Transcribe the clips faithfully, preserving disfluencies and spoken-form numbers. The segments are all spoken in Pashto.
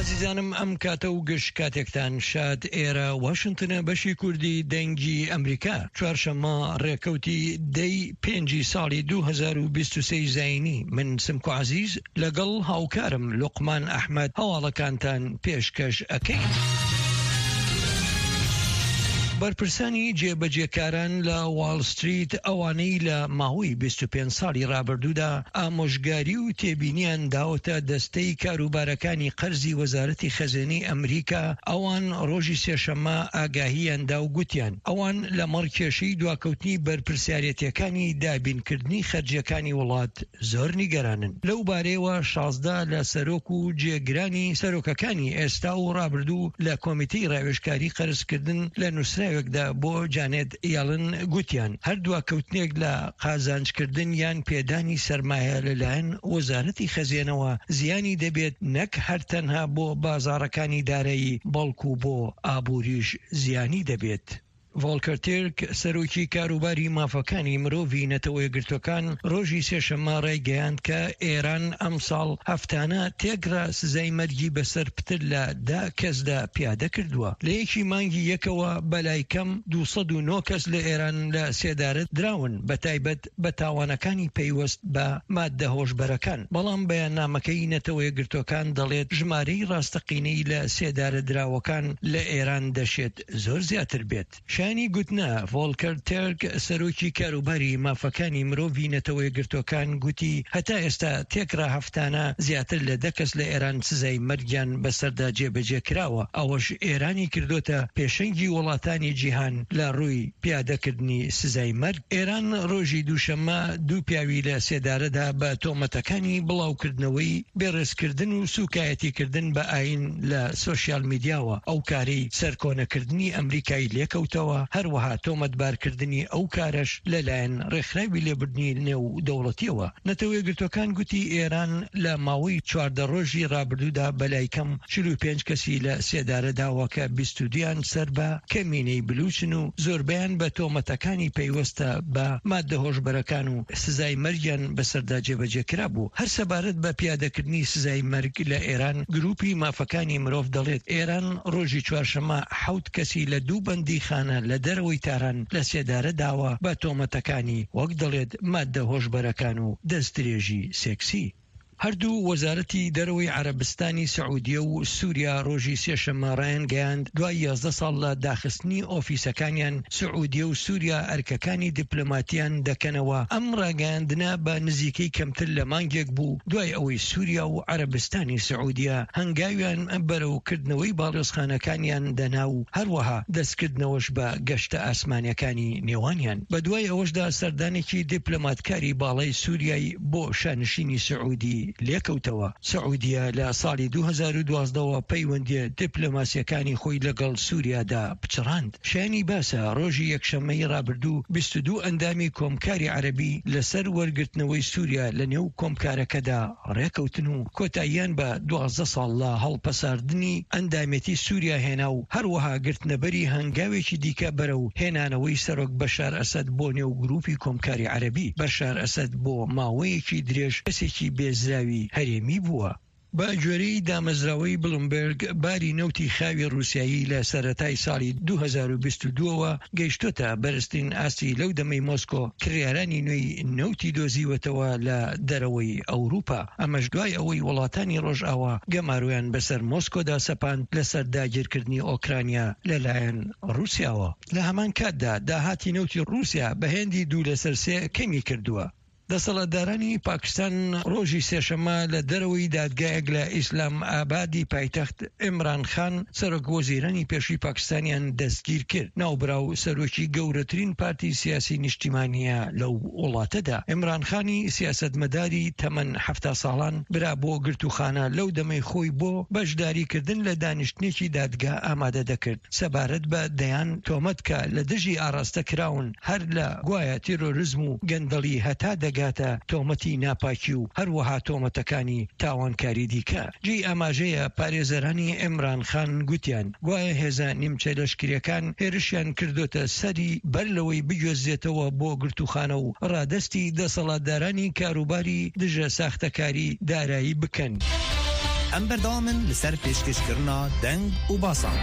عزیزانم ئەم کاتە و گشت کاتێکتان شاد ئێرە واشنگتنە بەشی کوردی دەنگی ئەمریکا چوارشەممە ڕێکەوتی دەی پێنجی ساڵی دوو هەزار و بیست و سێ زاینی من سمکو عزیز لەگەڵ هاوکارم لوقمان ئەحمەد هەواڵەکانتان پێشکەش ئەکەین. بەرپرسانی جێبەجێکاران لە واڵ ستریت ئەوانەی لە ماوەی بیست و پێنج ساڵی ڕابردوودا ئامۆژگاری و تێبینیان داوەتە دەستەی کاروبارەکانی قەرزی وەزارەتی خەزانەی ئەمریکا ئەوان ڕۆژی سێشەممە ئاگاهیاندا و گوتیان ئەوان لە مەڕکێشەی دواکەوتنی بەرپرسیارەتیەکانی دابینکردنی خەرجیەکانی وڵات زۆر نیگەرانن. لەو بارەیەوە شازدە لە سەرۆک و جێگرانی سەرۆکەکانی ئێستا و ڕابردوو لە کۆمیتەی ڕاوێژکاری قەرزکردن لە نووسرا وەکدا بۆ جانێت یاڵن گوتیان هەردووە کەوتنێک لە قازانجکردن یان پێدانی سەرمایە لەلایەن وەزارەتی خەزیێنەوە زیانی دەبێت نەک هەرتەنها بۆ بازاڕەکانی دارایی بەڵکو بۆ ئابووریش زیانی دەبێت. ڤۆڵکەر تێرک سەرۆکی کاروباری مافەکانی مرۆڤی نەتەوە یەکگرتوەکان ڕۆژی سێشەممە ڕایگەیاند کە ئێران ئەم ساڵ هەفتانە تێگرا سزای مەرگی بەسەر پتر لە دا کەسدا پیادە کردووە. لە یەکی مانگی یەکەوە بەلای کەم دووسەد و نۆ کەس لە ئێران لە سێدارت دراون بە تایبەت بە تاوانەکانی پەیوەست بە ماددە هۆشبەرەکان. بەڵام بەیاننامەکەی نەتەوە یەکگرتوەکان دەڵێت ژمارەی ڕاستەقینەی لە سێدارە دراوەکان لە ئێران دەشێت زۆر زیاتر بێت. شانی گوتنە ڤۆڵکەر تێرک سەرۆکی کاروباری مافەکانی مرۆڤی نەتەوە یەکگرتوەکان گوتی هەتا ئێستا تێکرا هەفتانە زیاتر لە دە کەس لە ئێران سزای مەرگیان بەسەردا جێبەجێ کراوە. ئەوەش ئێرانی کردوتە پێشەنگی وڵاتانی جیهان لە ڕووی پیادەکردنی سزای مەرگ. ئێران ڕۆژی دووشەممە دوو پیاوی لە سێدارەدا بە تۆمەتەکانی بڵاوکردنەوەی بێڕێزکردن و سوکایەتیکردن بە ئاین لە سۆشیال میدیاوە ئەو کاری سەرکۆنەکردنی ئەمریکای لێکەوتەوە. هەروەها تۆمەتبارکردنی ئەو کارەش لەلایەن ڕێکخراوی لێبوردنی نێو دەوڵەتیەوە. نەتەوە یەکگرتوەکان گوتی ئێران لە ماوەی چواردە ڕۆژی ڕابردوودا بەلای کەم چل و پێنج کەسی لە سێدارەداوە کە بیست و دویان سەر بە کەمینەی بلوچن و زۆربیان بە تۆمەتەکانی پەیوەستە بە ماددە هۆشبەرەکان و سزای مەرگیان بەسەردا جێبەجێکرا بوو. هەر سەبارەت بە پیادەکردنی سزای مەرگ لە ئێران گروپی مافەکانی مرۆڤ دەڵێت ئێران ڕۆژی چوارشەممە حەوت کەسی لە دوو بەندی خانە لە دەرەوەی تاران لە سێدارە داوە بە تۆمەتەکانی وەک دەڵێت ماددە هۆشبەرەکان و دەستدرێژی سێکسی. هەردوو وەزارەتی دەرەوەی عەرەبستانی سعودیە و سووریا ڕۆژی سێشەممە ڕایانگەیاند دوای یازدە ساڵ لە داخستنی ئۆفیسەکانیان سعودیە و سووریا ئەرکەکانی دیپلۆماتیان دەکەنەوە. ئەم ڕاگەیاندنە بە نزیکەی کەمتر لە مانگێک بوو دوای ئەوەی سووریا و عەرەبستانی سعودیە هەنگاویان بەرەوکردنەوەی باڵێزخانەکانیان دەنا و هەروەها دەستکردنەوەش بە گەشتە ئاسمانیەکانی نێوانیان. بە دوای ئەوەشدا سەردانێکی دیپلۆماتکاری باڵای سووریای بۆ شانشینی سعودی لێکەوتەوە. سعودیە لە ساڵی دوو هەزار و دوازدەوە پەیوەندی دیپلۆماسیەکانی خۆی لەگەڵ سووریادا پچڕاند. شایانی باسە ڕۆژی یەکشەممەی ڕابردوو بیست و دوو ئەندامی کۆمکاری عەرەبی لەسەر وەرگرتنەوەی سووریا لە نێو کۆمکارەکەدا ڕێکەوتن و کۆتاییان بە دوازدە ساڵ لە هەڵپەساردنی ئەندامەتی سووریا هێنا و هەروەها گرتنەبەری هەنگاوێکی دیکە بەرە و هێنانەوەی سەرۆک بەشار ئەسەد بۆ نێو گروپی کۆمکاری عەرەبی. بەشار ئەسەد بۆ ماوەیەکی درێژ کەسێکی بێزراوی هەرێمی بووە. بە جۆرەی دامەزراوەی بلومبرگ باری نەوتی خاوی رووسایی لە سەرەتای ساڵی دوو هەزار و بیست و دووەوە گەیشتۆتە بەرزترین ئاستی لەو دەمەی مۆسکۆ کڕیارانی نوێی نەوتی دۆزیوەتەوە لە دەرەوەی ئەوروپا. ئەمەش دوای ئەوەی وڵاتانی ڕۆژئاوا گەمارویان بەسەر مۆسکۆدا سەپاند لەسەر داگیرکردنی ئۆکرانیا لەلایەن رووسیاوە. لە هەمان کاتدا داهاتی نەوتی رووسیا بە هێندی دوو لەسەر سێ کەمی کردووە. دەسەڵاتدارانی پاکستان ڕۆژی سێشەممە لە دەرەوەی دادگایەک لە ئیسلام ئابادی پایتەخت ئیمران خان سەرۆکوەزیرانی پێشووی پاکستانیان دەستگیر کرد. ناوبراو سەرۆکی گەورەترین پارتی سیاسی نیشتیمانیە لەو وڵاتەدا. ئیمران خانی سیاسەتمەداری تەمەن حەفتا ساڵان برا بۆ گرتوخانە لەو دەمەی خۆی بۆ بەشداریکردن لە دانیشتنێکی دادگا ئامادە دەکرد سەبارەت بە دەیان تۆمەتکە لە دژی ئاراستە کراون هەر لە گوایە تیرۆریزم و گەندەڵی هەتا دەگاتە تۆمەتی ناپاکی و هەروەها تۆمەتەکانی تاوانکاری دیکە. جێی ئاماژەیە پارێزەرانی ئیمران خان گوتیان گوایە هێزە نیمچە لەشکریەکان هێرشیان کردوتە سەری بەر لەوەی بگوێزێتەوە بۆ گرتوخانە و ڕادەستی دەسەڵاتدارانی کاروباری دژە ساختەکاری دارایی بکەن. ام بردامن لسر پیشکش کرنا دنگ و باسان.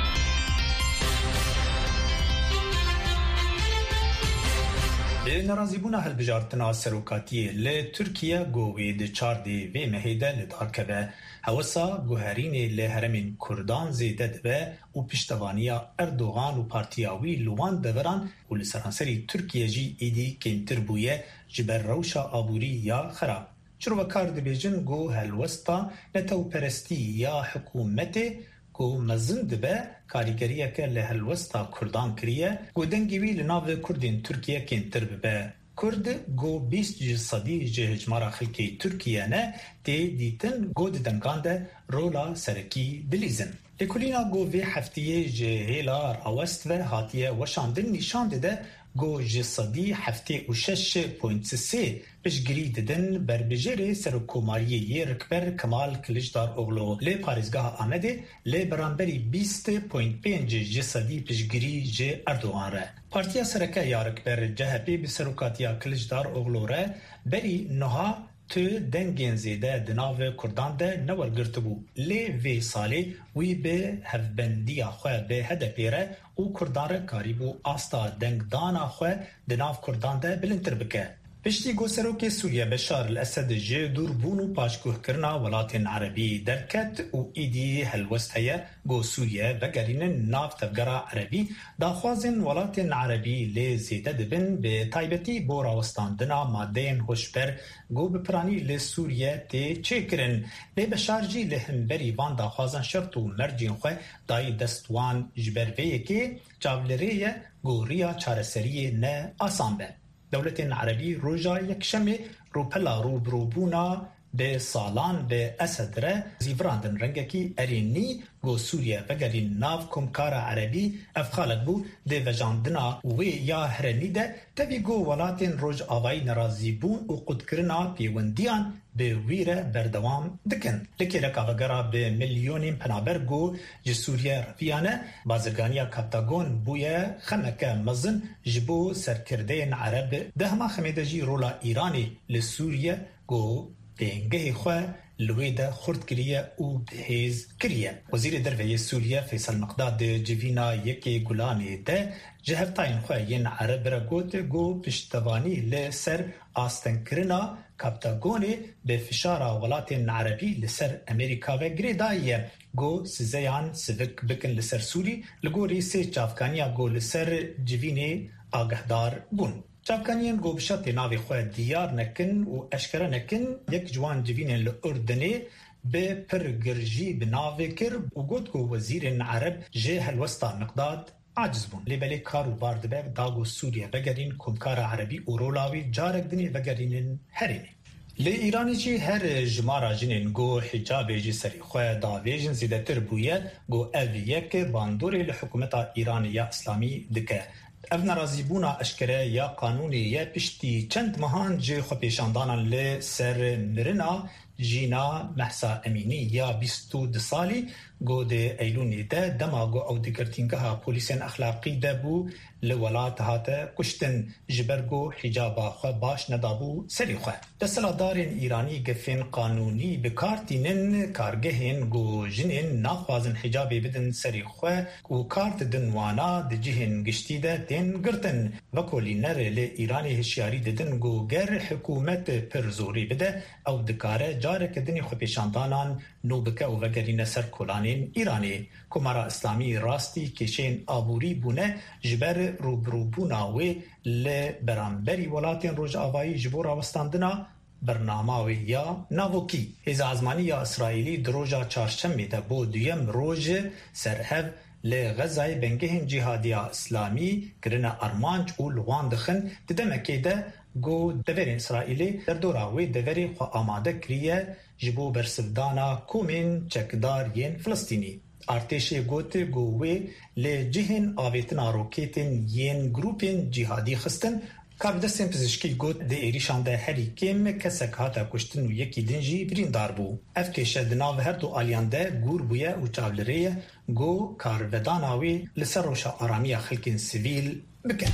نرازی بونا هلبجارتنا سروکاتیه ل ترکیه گوی د چاردی و مهیده لدارکه هوسا گوهرین ل هرمین کردان زیده دبه و پشتوانیا اردوغان و پارتیاوی لوان دوران و لسرانسری ترکیه جی ایدی کنتر بویه جبر روشا آبوری یا خراب. چرا کار دبیجن گو هلوستا نتو پرستی یا حکومت گو مزند به کاریگریه که لهلوستا کردان کریه گو دنگیوی لناو کردین ترکیه کنتر به کرد گو بیست جسدی جهجمارا خلکی ترکیه نه دی دیتن گو دنگان ده رولا سرکی دلیزن. لکولینا گو وی هفتیه جهیلا راوست و هاتیه وشاندن نشان ده گو جسدی هفته و شش پوینت سه پشگری ددن بربجره سرکوماریه رکبر کمال کلجدار اغلو لی پاریزگاه آمده لی برانبری بیست پوینت پنج جسدی پشگری جه اردوغان ره. پارتیا سرکه یا رکبر جهبی بسرکاتیا کلجدار اغلو ره بری نها تو دنگین زیده دناو کردان ده نور گرت بو لی وی سالی وی به هفبندی خواه به هدپیره و کردان کاریبو آستا دنگ دانا خواه دناو کردان ده بلنتر بکه. پشتی گو سروک سوریه بشار الاسد جه دور بونو پاشکوه کرنا ولاتین عربی درکت و ایدی هلوست هیا گو سوریه وگرین ناف تفگرا عربی داخوازن ولاتین عربی لی زیده دبن به تایبتی بو راوستاندنا مادین خوشبر گو بپرانی لی سوریه تی چه کرن لی بشار جی لهمبری وان داخوازن شرط و مرجین خواه دای دستوان جبرویه که چاولریه گو ریا چارسریه نه آسان به. دولت عربی روژا یکشمه روپلا روبروبونا به سالان به اسد ره زیوراندن رنگکی ارینی گو سوریه وگرین ناف کمکارا عربی افخالت بو ده وجاندنا وی یا هرنی ده تاوی گو ولاتین روژ آوائی نرازی بون و قدکرنا پیوندیان به ویره بردوام دکن. لکی رکاوگرا به میلیونین پنابر گو جسوریه رفیانه بازرگانیا کپتاگون بویه خمکه مزن جبو سرکردین عرب ده هما خمیده جی رولا ایرانی لسوریه گو دنگه خواه لویده خورد کریه و بهیز کریه. وزیر درویه سوریه فیصل مقداد جوینا یکی گلانی ده جهفتاین خواه ین عرب را گوت گو پشتوانی لسر آستن کرنا کپتاگونی به فشار ولات عربی لسر امریکا و گریدایه گو سزیان سوک بکن لسر سوری لگو ریسی چافکانیا گو لسر جوینی آگهدار بون. چاپکانیان گو بشت ناوی خواه دیار نکن و اشکره نکن یک جوان جوین الاردنی به پرگرجی بناوی کر و گوت گو وزیر عرب جه هلوستا مقداد عاجز بون. لیبلی کارو باردبه داگو سوریه وگرین کمکار عربی و رولاوی جارک دنی وگرین هرینی. لی ایرانی جی هر جمارا جنین گو حجاب جی سری خواه داویجن زیده تر بویه گو اویه که باندوری لحکومتا ایرانی یا اسلامی دکه. اف نرازی بونا اشکره یا قانونی یا پشتی چند مهان جه خو پیشاندانان لی سر مرنا جینا محسا امینی یا بیست و دو سالی گو ده ایلونی ده دما گو او دگرتینگه ها پولیسین اخلاقی ده بو لولات هاته کشتن جبرگو حجابا خو باش ندابو سری خو. دستلادارین ایرانی گفین قانونی بکارتینن کارگهین گو جنین ناخوازن حجابی بدن سری خو و کارت دنوانا ده جهن گشتی ده دین گرتن وکولی نره لی ایرانی هشیاری ددن گو گر حکومت پر زوری بده او دکاره جارک دنی خو پیشاندانان نو بکه و وگرین سر کلانین ایرانی. کمارا اسلامی راستی کشین آبوری بونه جبر روبروبوناوی لبرانبری ولاتین روژ آوایی جبور آوستاندنا برنامه‌وی یا ناوکی. هیز ازمانی یا اسرائیلی دروژا چارشنبه ده بو دویم روژ سرهو لغزای بنگهن جهادیا اسلامی کرنا ارمانج و لوان دخن ددمکی ده گو دورین اسرائیلی در دوراوی دوری خو آماده کریه جبو برسفدانا کومین چکدار ین فلسطینی. ارتشی گوت گووی لجهن آویتنا روکیتن ین گروپین جهادی خستن کابدستن پزشکی گوت ده ایریشان ده هری کم کسک هاتا کشتن و یکی دنجی بریندار بو. اف کشه دناو هر دو آلیان ده گور بویه و چاولریه گو کاروداناوی لسر روشا آرامی خلکین سیویل بکن.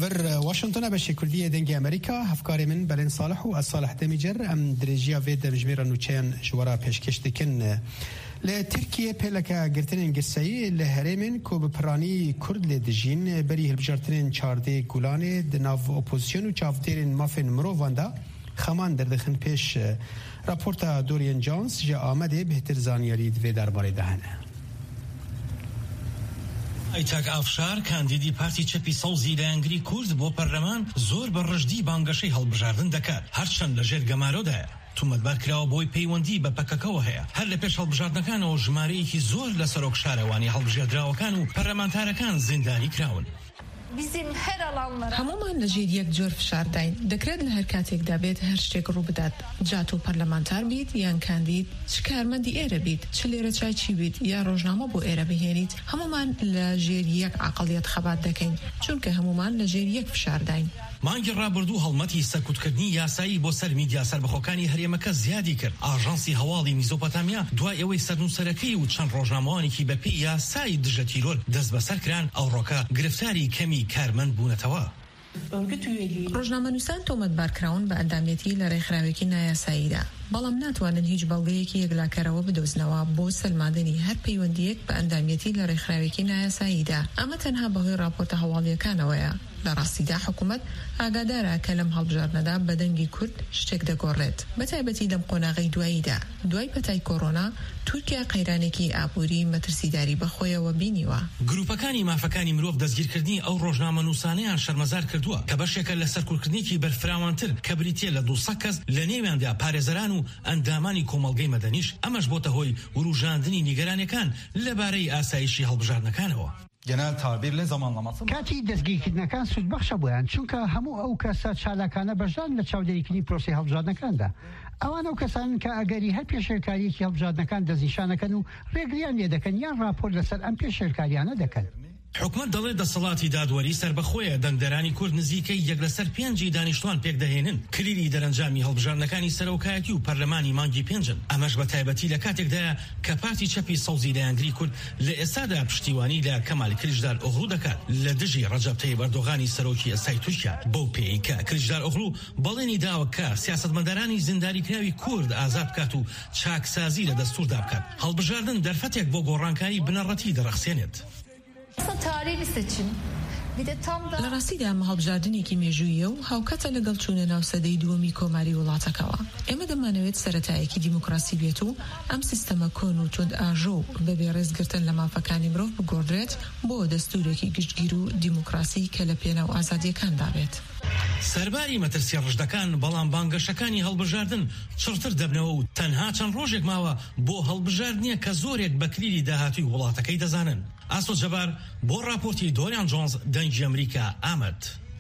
ور واشنطن بشي كردية دنجي أمريكا هفكاري من بلين صالح والصالح دميجر أم دريجيا فيدا مجميرا نوچين جوارا پیشکش دکن لتركيا بلكا قرتنين قصي لهرمن كو ببراني كرد لدجين بري هلبجارتنين چارده گولاني دناف اوپوزيشن و چافتيرين مافن مروفاندا خمان دردخن پیش راپورتا دوريان جونز جا آمده بهتر زانياري دوی درباره دهنه. ئەیتاک ئافشار کاندیدی پارتی چەپی سەوزی لە ئەنگری کورد بۆ پەرلەمان زۆر بە ڕژدی بانگەشەی هەڵبژاردن دەکات هەرچەند لەژێر گەمارۆدایە تومەتبار کراوە بۆی پەیوەندی بە پەکەکەوە هەیە هەر لە پێش هەڵبژاردنەکانەوە ژمارەیەکی زۆر لە سەرۆک شارەوانی هەڵبژێردراوەکان و پەرلەمانتارەکان زیندانی کراون. هەمومان لەژێر یەک جۆر فشارداین دەکرێت لە هەر کاتێکدا بێت هەر شتێک ڕوو بدات جات و پەرلەمانتار بیت یان کاندید چ کارمەندی ئێرە بیت چ لێرە چای چی بیت یا ڕۆژنامە بۆ ئێرە بهێنیت هەمومان لە ژێر یەک عەقڵیەت خەبات دەکەین چونکە هەمومان لە ژێر یەک فشارداین. مانگی ڕابردوو هەڵمەتی سەرکوتکردنی یاسایی بۆ سەر میدیا سەربەخۆکانی هەرێمەکە زیادی کرد. ئاژانسی هەواڵی میزۆپۆتامیا دوای ئەوەی سەرنووسەرەکەی و چەند ڕۆژنامەوانێکی بە پێی یاسایی دژە تیرۆر دەست بەسەر کران ئەوڕۆکە گرفتاری کەمی کارمەند بوونەتەوە. ڕۆژنامەنووسان تۆمەتبارکراون بە ئەندامەتی لە ڕێکخراوێکی نایاساییدا بەڵام ناتوانن هیچ بەڵگەیەکی یەکلاکەرەوە بدۆزنەوە بۆ سەلماندنی هەر پەیوەندیەک بە ئەندامەتی لە ڕێکخراوێکی نایاساییدا ئەمە تەنها بەهۆی راپۆرتە هەواڵیەکانەوەیە. لە ڕاستیدا حکوومەت ئاگادارە کە لەم هەڵبژاردنەدا بە دەنگی کورد شتێک دەگۆڕێت بەتایبەتی لەم قۆناغەی دواییدا دوای پەتای کۆڕۆنا تورکیا قەیرانێکی ئابووری مەترسیداری بەخۆیەوە بینیوە. گروپەکانی مافەکانی مرۆڤ دەستگیرکردنی ئەو ڕۆژنامەنووسانەیان شەرمەزار کردووە کە بەشێکە لە سەرکوتکردنێکی بەرفراوانتر کە بریتیە لە دووسەد کەس لە نێویاندا پارێزەران و ئەندامانی کۆمەڵگەی مەدەنیش ئەمەش بۆتە هۆی وروژاندنی نیگەرانەکان لەبارەی ئاسایشی هەڵبژاردنەکانەوە. genel tabirle zamanlaması. کاتی دەستگیرکردنەکان سوودبەخشە بۆیان چونکە هەموو ئەو کەسە چالاکانە بەشدار لە چاودێریکردنی پرۆسی هەڵبژاردنەکاندا ئەوان ئەو کەسانن کە ئەگەری هەر پێشێرکاریەکی هەڵبژاردنەکان دەستنیشانەکەن و ڕێگریان لێ دەکەن یان راپۆر لەسەر ئەم پێشێرکاریانە دەکەن. حکومت دەڵێ دەسەڵاتی دادوەری سربەخۆیە دەنگدەرانی کورد نزیکەی یەک لەسەر پێنجی دانیشتوان پێک دەهێنن کلیلی دەرەنجامی هەڵبژاردنەکانی سەرۆکایەتی و پەرلەمانی مانگی پێنجن ئەمەش بە تایبەتی لە کاتێکدایە کە پارتی چەپی سەوزی لە ئەنگری کورد لە ئێستادا پشتیوانی لە کەمالی کلیژدار ئۆغڵو دەکات لە دژی ڕەجەب تەیب ئەردۆغانی سەرۆکی ئەسای تورکیا بەو پێی کە کلیژدار ئۆغڵو بەڵێنی داوە کە سیاسەتمەدارانی زینداریکراوی کورد ئازاد بکات و چاکسازی لە دەستووردا بکات هەڵبژاردن دەرفەتێک بۆ گۆڕانکاری بنەڕەتی دەرەخسێنێت. Aslında tarihi bir seçim. Bir de tam da لە ڕاستیدا ئەمە هەڵبژاردنێکی مێژوویە و هاوکاتە لەگەڵ چوونە ناو سەدەی دووەمی کۆماری وڵاتەکەوە. ئێمە دەمانەوێت سەرەتایەکی دیموکراسی بێت و ئەم سیستەمە کۆن و تند ئاژۆ بەبێ ڕێزگرتن لە مافەکانی مرۆڤ بگۆڕدرێت بۆ دەستوورێکی گشتگیر و دیموکراسی کە لە پێناو ئازادیەکاندا بێت. سەرباری مەترسیە ڕژدەکان بەڵام بانگەشەکانی هەڵبژاردن چڕتر دەبنەوە و تەنها چەند ڕۆژێک ماوە بۆ هەڵبژاردنیە کە زۆرێک بە کلیلی داهاتوی وڵاتەکەی دەزانن. ئاسۆ جەبار بۆ راپۆرتی دۆریان جۆنز دەنگی ئەمریکا ئامەد.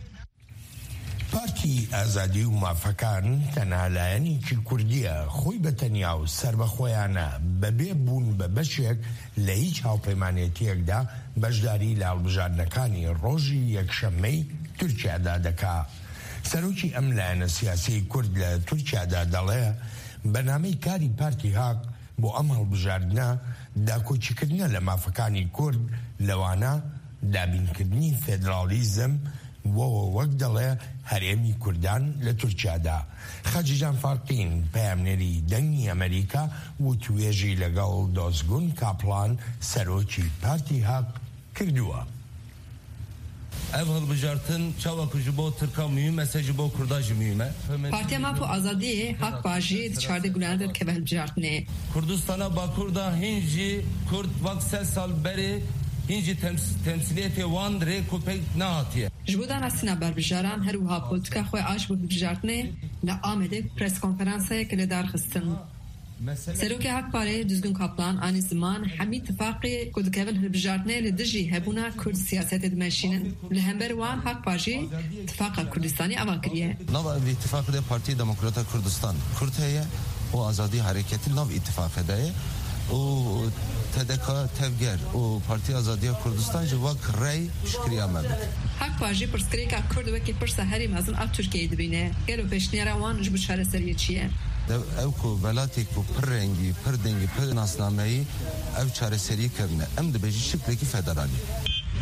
پارتی ئازادی و مافەکان تەنها لایەنێکی کوردیە خۆی بە تەنیا و سربەخۆیانە بەبێ بوون بە بەشێک لە هیچ هاوپەیمانێتیەکدا بەشداری لە هەڵبژاردنەکانی ڕۆژی یەکشەممەی تورکیادا دەکا. سەرۆکی ئەم لایەنە سیاسی کورد لە تورکیادا دەڵێ بەنامەی کاری پارتی هاک بۆ ئەم هەڵبژاردنە داکۆچیکردنە لە مافەکانی کورد لەوانە دابینکردنی فێدرالیزم وەوە وەک دەڵێ هەرێمی کوردان لە تورکیادا. خەجیجان فارقین پەیامنێری دەنگی ئەمریکا و توێژی لەگەڵ دۆزگون کاپلان سەرۆکی پارتی هاک کردووە. ev hilbijartin çavak ji bo Tirka mühim ji bo Kurda jî mühim e. Partiya Mapo Azadiyê hak bajî çardê gulan derkeve hilbijartinê. Kurdistana Bakur da hin jî Kurd vak sed sal berê hin jî temsiliyetê wan rê ku pek nehatiye. Ji bo danastina berbijaran her wiha politika xwe aş bû hilbijartinê li Amedê preskonferansayek li darxistin. Serokê Hakparê Düzgün Kaplan anî ziman hemî tifaqê ku dikevin hilbijartinê li dijî hebûna Kurd siyasetê dimeşînin. Li hember wan Hakpa jî Tifaqa Kurdistanî ava kiriye. Nava ev ittifaqê Partiya Demokrata Kurdistan Kurd heye û Azadî Hareketî nav ittifaqê de ye û T D K Tevger û Partiya Azadiya Kurdistan ji wek rey piştgiriya me bike. Hakpa jî pirsgirêka Kurd wekî pirsa herî mezin a Tirkiyeyê dibîne. Gelo pêşniyara wan ji bo çareseriyê çi ye? ev ku velatê ku pir rengî, pir dengî, pir nasnameyî ev çareserî kirine. Em dibêjî şiklekî federalî.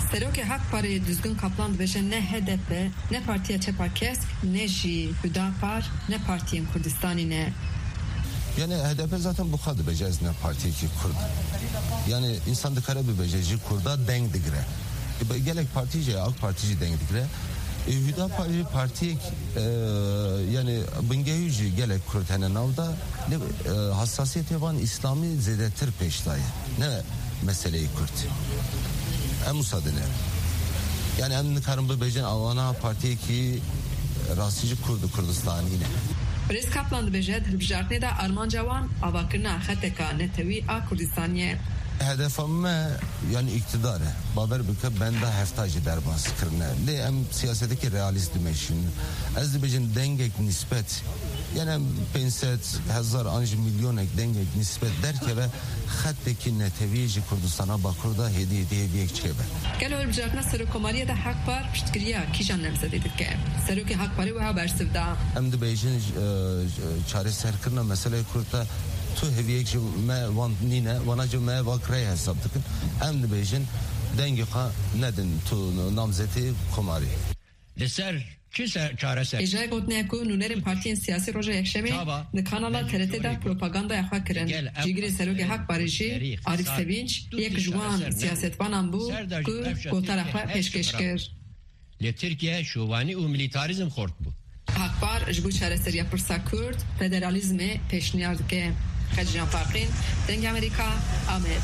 سروک حق پاره düzgün kaplan dibêje ne H D P ne Partiya Çepa Kesk ne jî Hüdapar ne Partiyên Kurdistanê ne. Yani H D P zaten bu kadar becez ne partiye ki Kurd. Yani insan da kara bir becezi Kurd'a denk digre. E, gelek partici AK partici denk digre. E, Hüdapar partiye e, yani bingeyuji gelek Kurd hene navda ne e, hassasiyeti van İslami zedetir peştayı. Ne meseleyi Kurd. Em musadene. Yani em karın bu becen avana partiye ki rastlıcı Kurdu Kurdistan'ı yine. Brez Kaplan dibêje hilbijartinê de armanca wan avakirina xeteka netewî a Kurdistaniyê. Hedefim yani iktidarı. Baber bike ben de heftacı derbas kırne. Le em siyasetteki realist dimeşin. Ez dibêjin dengek nispet. Yani penset hazar anj milyonek dengek nispet derke ve xetteki netewî Kurdistan'a Bakur'da hediye hediye çebe. Gelo hilbijartina Serokkomariyê de Hekpar piştgiriya kîjan nemzedê dike. Serokê Hekparê wiha bersivda. Em dibêjin çareserkirina meseleyê Kurt'a tu heviyek ji me van nine vana ji me vakre hesap dikin. Em dibêjin dengê xwe nedin tu namzetê Komarî. Li ser çi çareser? Êjayê gotinê ku nûnerên partiyên siyasî roja yekşemê di kanala T R T de propagandaya xwe kirin. Cîgirê Serokê Hekparê jî Arîf Sevinç yek ji wan siyasetvanan bû ku gotara xwe pêşkêş kir. Li Tirkiye şovanî û milîtarizm xort bû. Hekpar ji bo çareseriya pirsa Kurd federalizmê pêşniyar dike. Xeciyan Farqîn, Deng Amerîka, Amed.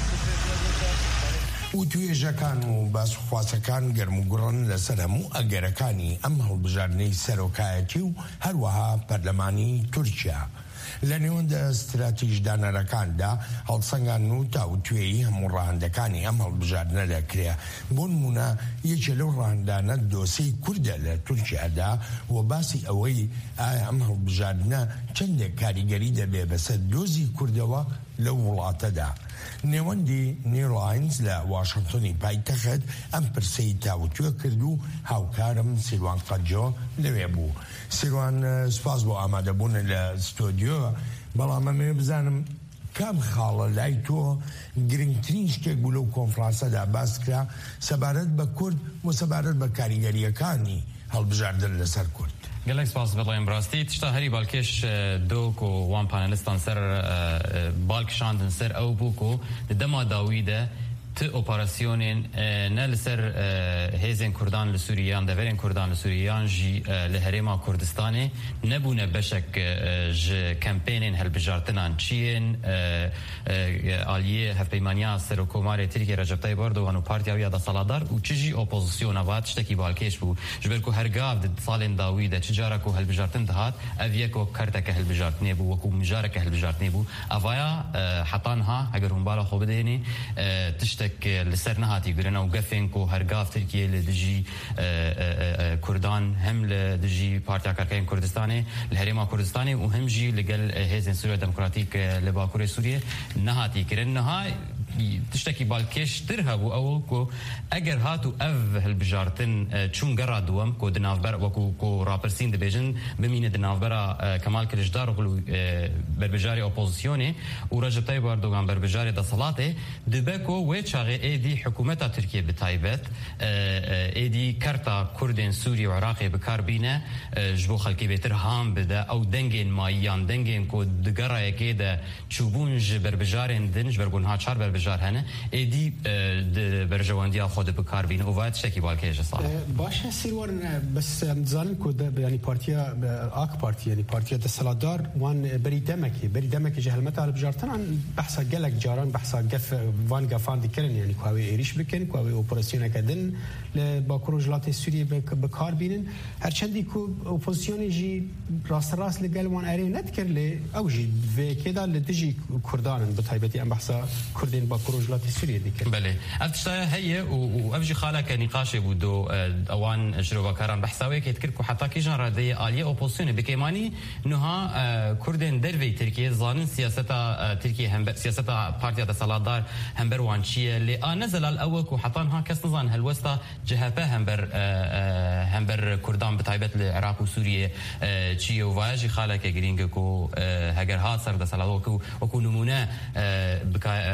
و توێژەکان و باسخواسەکان گەرموگوڕن لەسەر هەموو ئەگەرەکانی ئەم هەڵبژاردنەی سەرۆکایەتی و هەروەها پەرلەمانی تورکیا. لە نێوەندە استراتیژدانەرەکاندا هەڵسەنگان و تاوتوێیی هەموو ڕاهەندەکانی ئەم هەڵبژاردنە دەکرێ. بۆ نمونە یەکێ لەو ڕاهەندانە دۆسەی کوردە لە تورکیادا و باسی ئەوەی ئایا ئەم هەڵبژاردنە چەندێک کاریگەری دەبێ بەسەر دۆزی کوردەوە لەو وڵاتەدا. نێوەندی نیولاینز لە واشنگتنی پایتەخت ئەم پرسەی تاوتوێ کرد و هاوکارم سیروان قەجۆ لەوێ بوو. سیروان سپاس بۆ ئامادەبوون لە ستۆدیۆ، بەڵام ئەمێ بزانم کام خاڵە لای تۆ گرنگترین شتێک بوو لەو کۆنفرانسەدا باس کرا سەبارەت بە کورد و سەبارەت بە کاریگەریەکانی هەڵبژاردن لەسەر کورد. گەلێک سپاس بەڵێم ڕاستی تشتا هەری باڵکێش دۆک و وان پانەلیستان سەر باڵکشاندن سەر ئەو بووک و دەما داویدە ت operasyonên ne li ser hêzên Kurdan li Sûriyan deverên Kurdan li Sûriyan jî li Herêma Kurdistanê nebûne beşek ji kampênên hilbijartinan çiyên aliyê hevpeymaniya Serokkomarê Tirkiye Recep Tayyip Erdogan û Partiya ya da Saladar û çi jî opozisyona vat tiştekî balkêş bû ji ber ku hergav di salên dawî de çi cara ku hilbijartin dihat ev yek kerteke hilbijartinê bû wekû mijareke hilbijartinê bû avaya hetan ha eger hûn bala xwe bidênê tiştek li ser nehatî girina û gefên ku hergav Tirkiye li dijî Kurdan hem li dijî Partiya Karkerên Kurdistanê li Herêma Kurdistanê û hem jî li gel hêzên Sûriya Demokratîk li Bakurê Sûriye nehatî kirin. Niha tiştekî balkêştir hebû ew ku eger hatû ev hilbijartin çûn gera duwem ku di navber wekû ku rapirsîn dibêjin bimîne di navbera Kemal Kılıçdaroğlu berbijarê opozisyonê û Recep Tayyip Erdogan berbijarê desalatê dibe ku wê çaxê êdî hikûmeta Tirkiye bi taybet êdî kerta Kurdên Sûriye û Iraqê bikar bîne ji bo xelkê bêtir ham bide ew dengên mayiyan dengên ku di gerayekê de çûbûn ji berbijarên din ji ber ku niha çar berbijar hene êdî di berjewandiya xwe de bikar bîne û vay tiştekî balkêje sal. Başa Sîrwan bes dizanim ku yani Partiya AK Parti yani Partiya Desaladar wan berî demekê berî demekê ji helmeta hilbijartinan behsa gelek caran behsa gef van gefan dikirin yani ku ew êriş bikin ku ew operasyoneke din li Bakur û Jilatê Sûriyê bikar bînin herçendî ku opozisyonê jî rasterast li gel wan erê nedikir lê ew jî vêkê da li dijî Kurdanin bi taybetî em behsa Kurdên Bakur û Jilatê Sûriyê dikin. Belê ev tiştaya heye û ev jî xaleke nîqaşê bû do ewan ji rovakaran behsa wê kêt kir ku heta kîjan radeyê aliyê opozisyonê bikêmanî niha Kurdên derveyê Tirkiye zanin siyaseta Tirkiye hember siyaseta Partiya Desaladar hember wan çi ye lê a ne zelal ew ku heta niha kes nizan helwesta C H P hember hember Kurdan bi taybet li Iraq û Sûriye çi ye û vaya jî xaleke girîng ku heger hat ser Desaladar wekû numûne bikar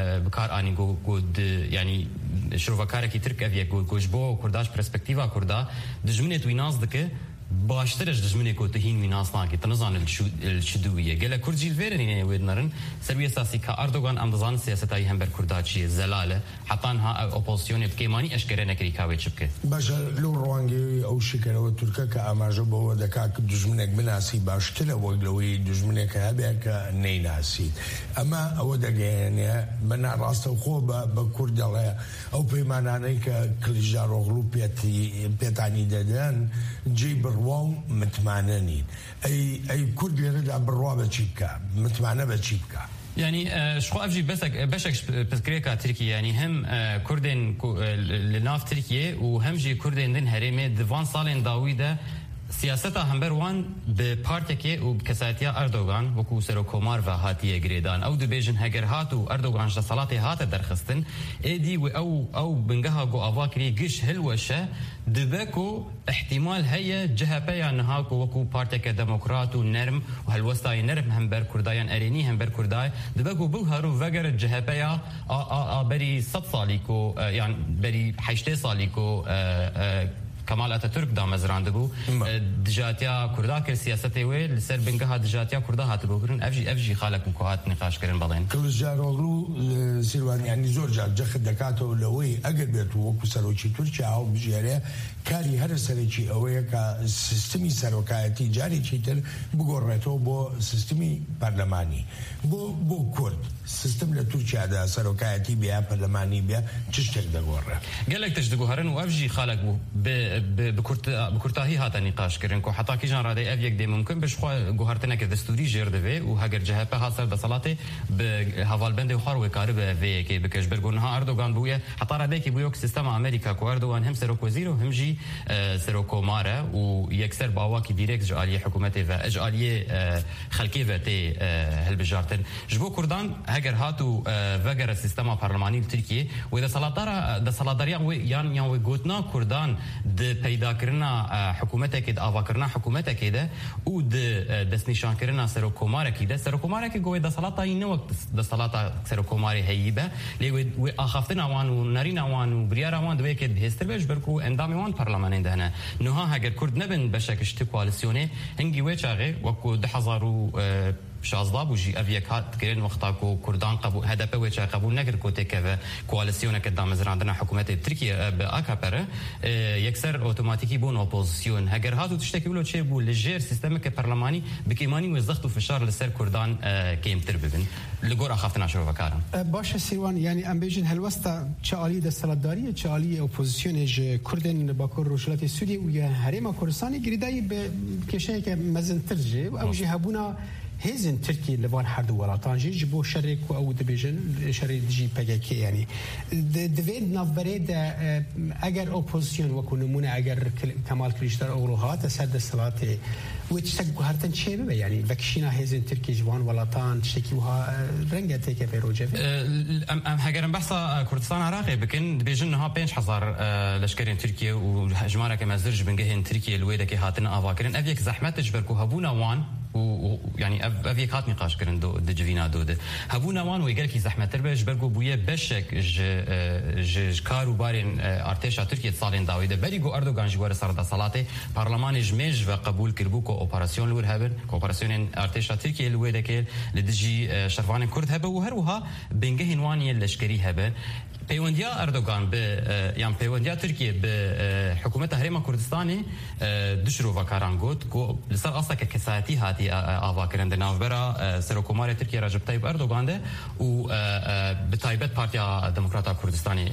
جار اني جو جود يعني شروفكاركي ترك افيا جو جوجبو كرداش برسبكتيفا كردا دجمنت ويناز دك باشترش دجمنه کو تهین ویناسنا کی تنظان الشدویه گله کردجی الفيرني ودنرن سربيه اساسي کا اردوغان امدزان سیاستای هم بر کرداچی زلاله حتی ها اپوزیسیون بکیمانی اشکره نکری کاوی چبکه باشه لو روانگی او شکل و ترکا که اماجو بو دکا دجمنه بناسی باشتله وگلوی دجمنه که هبه که نیناسی اما او دگه بنا راست خو به کردله او پیمانانی که کلیجارو غلوبیتی پیتانی دادن جیبر وان متمعنانين اي اي كل يرجع بالروابه تشيبكا متمعنى بتشيبكا يعني شخو افجي بسك بشك بسكريكا تركيا يعني هم كردين لناف تركيا وهم جي كردين دين هرمي دفان صالين داويده سیاستها همبر وان به پارتیکی و کساتیا اردوغان وکو سروکومار و هاتیه گریدان او دبیجن هگر هاتو اردوغان جدا صلاتی هات درخستن ایدی و او او بنگها گو اواکری گش هلوشه دبکو احتمال هي جهبيا نهاكو وكو بارتيك ديمقراطو نرم وهالوسطاي نرم همبر كردايان اريني همبر كرداي دبكو بوهارو فجر جهبيا ا ا بري صد صاليكو يعني بري حيشتي صاليكو كمال اتاتورك دامزران دبو دجاتيا كرداك سياسته وي لسر بنگها دجاتيا كردا هاتبو كرن افجي افجي خالك وكوهات نقاش كرن بلين كل جاروغلو سيروان يعني زور جال جخ دكاتو لوي اقربت وكو سروچي تركيا او بجيره كاري هر سرچي اوي كا سيستمي سروكايتي جاري تشيتر بغورتو بو سيستمي برلماني بو بو كرد سيستم لتركيا دا سروكايتي بيا برلماني بيا تشتر دغوره قالك تشدغو هرن وافجي خالك ب بکرتاهی هات نقاش کردن که حتی کیجان راده اویک دی ممکن بشخوا گوهرتنه که دستوری جرده و هاگر جهپه حاصل بصلاته به حوالبند و خارو کاری به وی که بکش برگونها اردوغان بویه حتی راده که بویوک سیستم امریکا کو اردوغان هم سروک وزیر و هم جی سروک ماره و یکسر باوا کی دایرکت جالی حکومت و اجالی خلکی و تی هل بجارتن جبو کردان هاگر هاتو وگر سیستم پارلمانی ترکیه و ده سالاتارا ده سالاداریا و یان یان و گوتنا کردان د پیدا کرنا حکومت کې د اوا کرنا حکومت کې ده او د د نشان کرنا سروکومار کې ده سروکومار کې ګوي د صلاتا نه وخت د صلاتا سروکومار هيبه لوي و اخفتنا وان و نارينا وان و بريارا وان دوی کې د هستربش برکو اندامي وان پارلمان ده نه نوها هاگر کرد نبن بشک اشت کواليسيوني هنگي وچاغه وکو د هزارو شازداب وجي افيكات كرين وقتاكو كردان قبول هدف وجه قبول نقر كوتيكا كواليسيون قدام عندنا حكومات تركيا باكابر يكسر اوتوماتيكي بون اوبوزيسيون هاجر هاتو تشتكي ولو شيء بو لجير سيستمك برلماني بكيماني وزختو فشار لسر كردان كيم ترببن لغور اخافتنا شروع كارم باشه سيروان يعني ام بيجن هالوسطا تشالي دستلداريه تشالي اوبوزيسيون ج كردن باكور روشلات سوريا ويا هريما كردستاني جريداي بكشايك مزن ترجي او جهبونا هزن تركي لوان حد ولاتان جي جبو شرك او دبيجن شرك جي بيجي يعني دفيد نافبريد اگر اوبوزيشن وكونمونه اگر كمال كليشتر اوروهات سد الصلاه وتشتكوا هرتن شيء يعني فكشينا هزن تركي جوان ولاتان تشتكيوها رنجتك بيروجه ام ام هاجرن بحثا كردستان عراقي بكن دبيجن ها بينش حزار لشكرين تركيا وجماره كما زرج بنجهن تركيا الويدك هاتنا افاكرن افيك زحمه تجبركو هبونا وان ويعني افيك هات نقاش كرن دو دجفينا دود هبونا وان ويقال كي زحمه تربش برغو بويه بشك ج ج كارو بارين ارتشا تركيا صالين داويده بريغو اردوغان جوار سردا صلاته برلمان جميج وقبول كربوكو اوبراسيون لور هبن كوبراسيون ارتشا تركيا الويدك لدجي شرفان كرد هبه وهروها بنجهن واني لشكري هبه پیوندیا اردوغان به یان پیوندیا ترکیه به حکومت هرم کردستانی دشرو و کارانگوت کو لسر اصلا که کساتی هاتی آوا کرنده ناوبرا سروکومار ترکیه رجب طیب اردوغان ده و به تایبت پارتیا دموکراتا کردستانی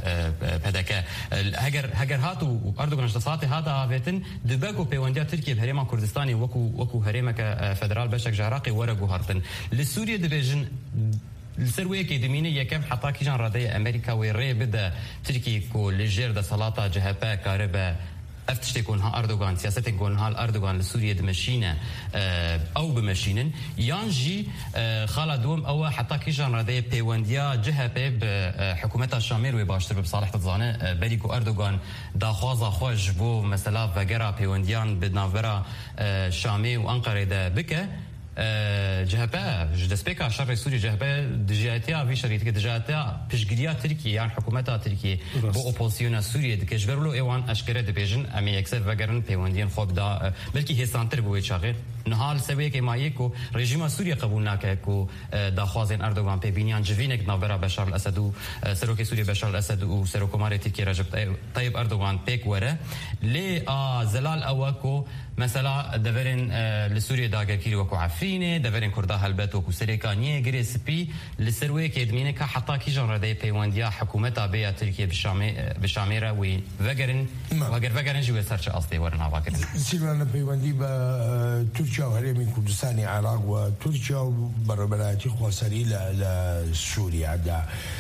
پدکه هگر هگر هاتو اردوغان شخصاتی هاتا آویتن دبکو پیوندیا ترکیه به هرم کردستانی وکو وکو هرم که فدرال بشک عراقی ورگو هرتن لسوریه دبیجن السرويه كي دميني يكم حتى كي جان رادية أمريكا ويري بدا تركي كو لجير دا صلاة جهبا كاربا افتشتي كونها أردوغان سياستي كونها الأردوغان لسوريا دمشينة أو بمشينن يانجي خالا دوم أو حتى كي جان رادية بيوانديا جهبا بحكومة الشامير وباشتر بصالح تظانة بريكو أردوغان دا خوازا خوش بو مثلا فقرا بيوانديان بدنافرا شامي وأنقرة دا بكا جهبه دسبيكا شر سوريا جهبه دجاتيا في شريطه دجاتيا بشجريا تركيا يعني حكومتها تركيا بو اوبوزيسيون سوريا دكجبرلو ايوان اشكره دبيجن امي يكسر وگرن بيوندين خوب دا بلكي هي سانتر بو شاغر نهال سوي که ما یکو رژیم سوریه قبول نکه کو داخوازن اردوغان پبینیان جوینک نابرا بشار الاسد و سروک سوریه بشار الاسد و سروکمار ترکیه رجب طيب اردوغان پیک وره لی زلال اوکو مثلا دورن لسوريا داگر كيلو وكو عفرينه دورن كردا هلبت وكو سريكانيه غريسبي لسروي كيدمينه كا حتى كي جان ردي بيوانديا حكومتها بيا تركيا بالشام بالشاميره وي وگرن وگر وگرن جو سرچ اصلي ورنا واگر سيلوانا بيواندي با تركيا وهرمي كردستان عراق وتركيا بربراتي خوسري لسوريا دا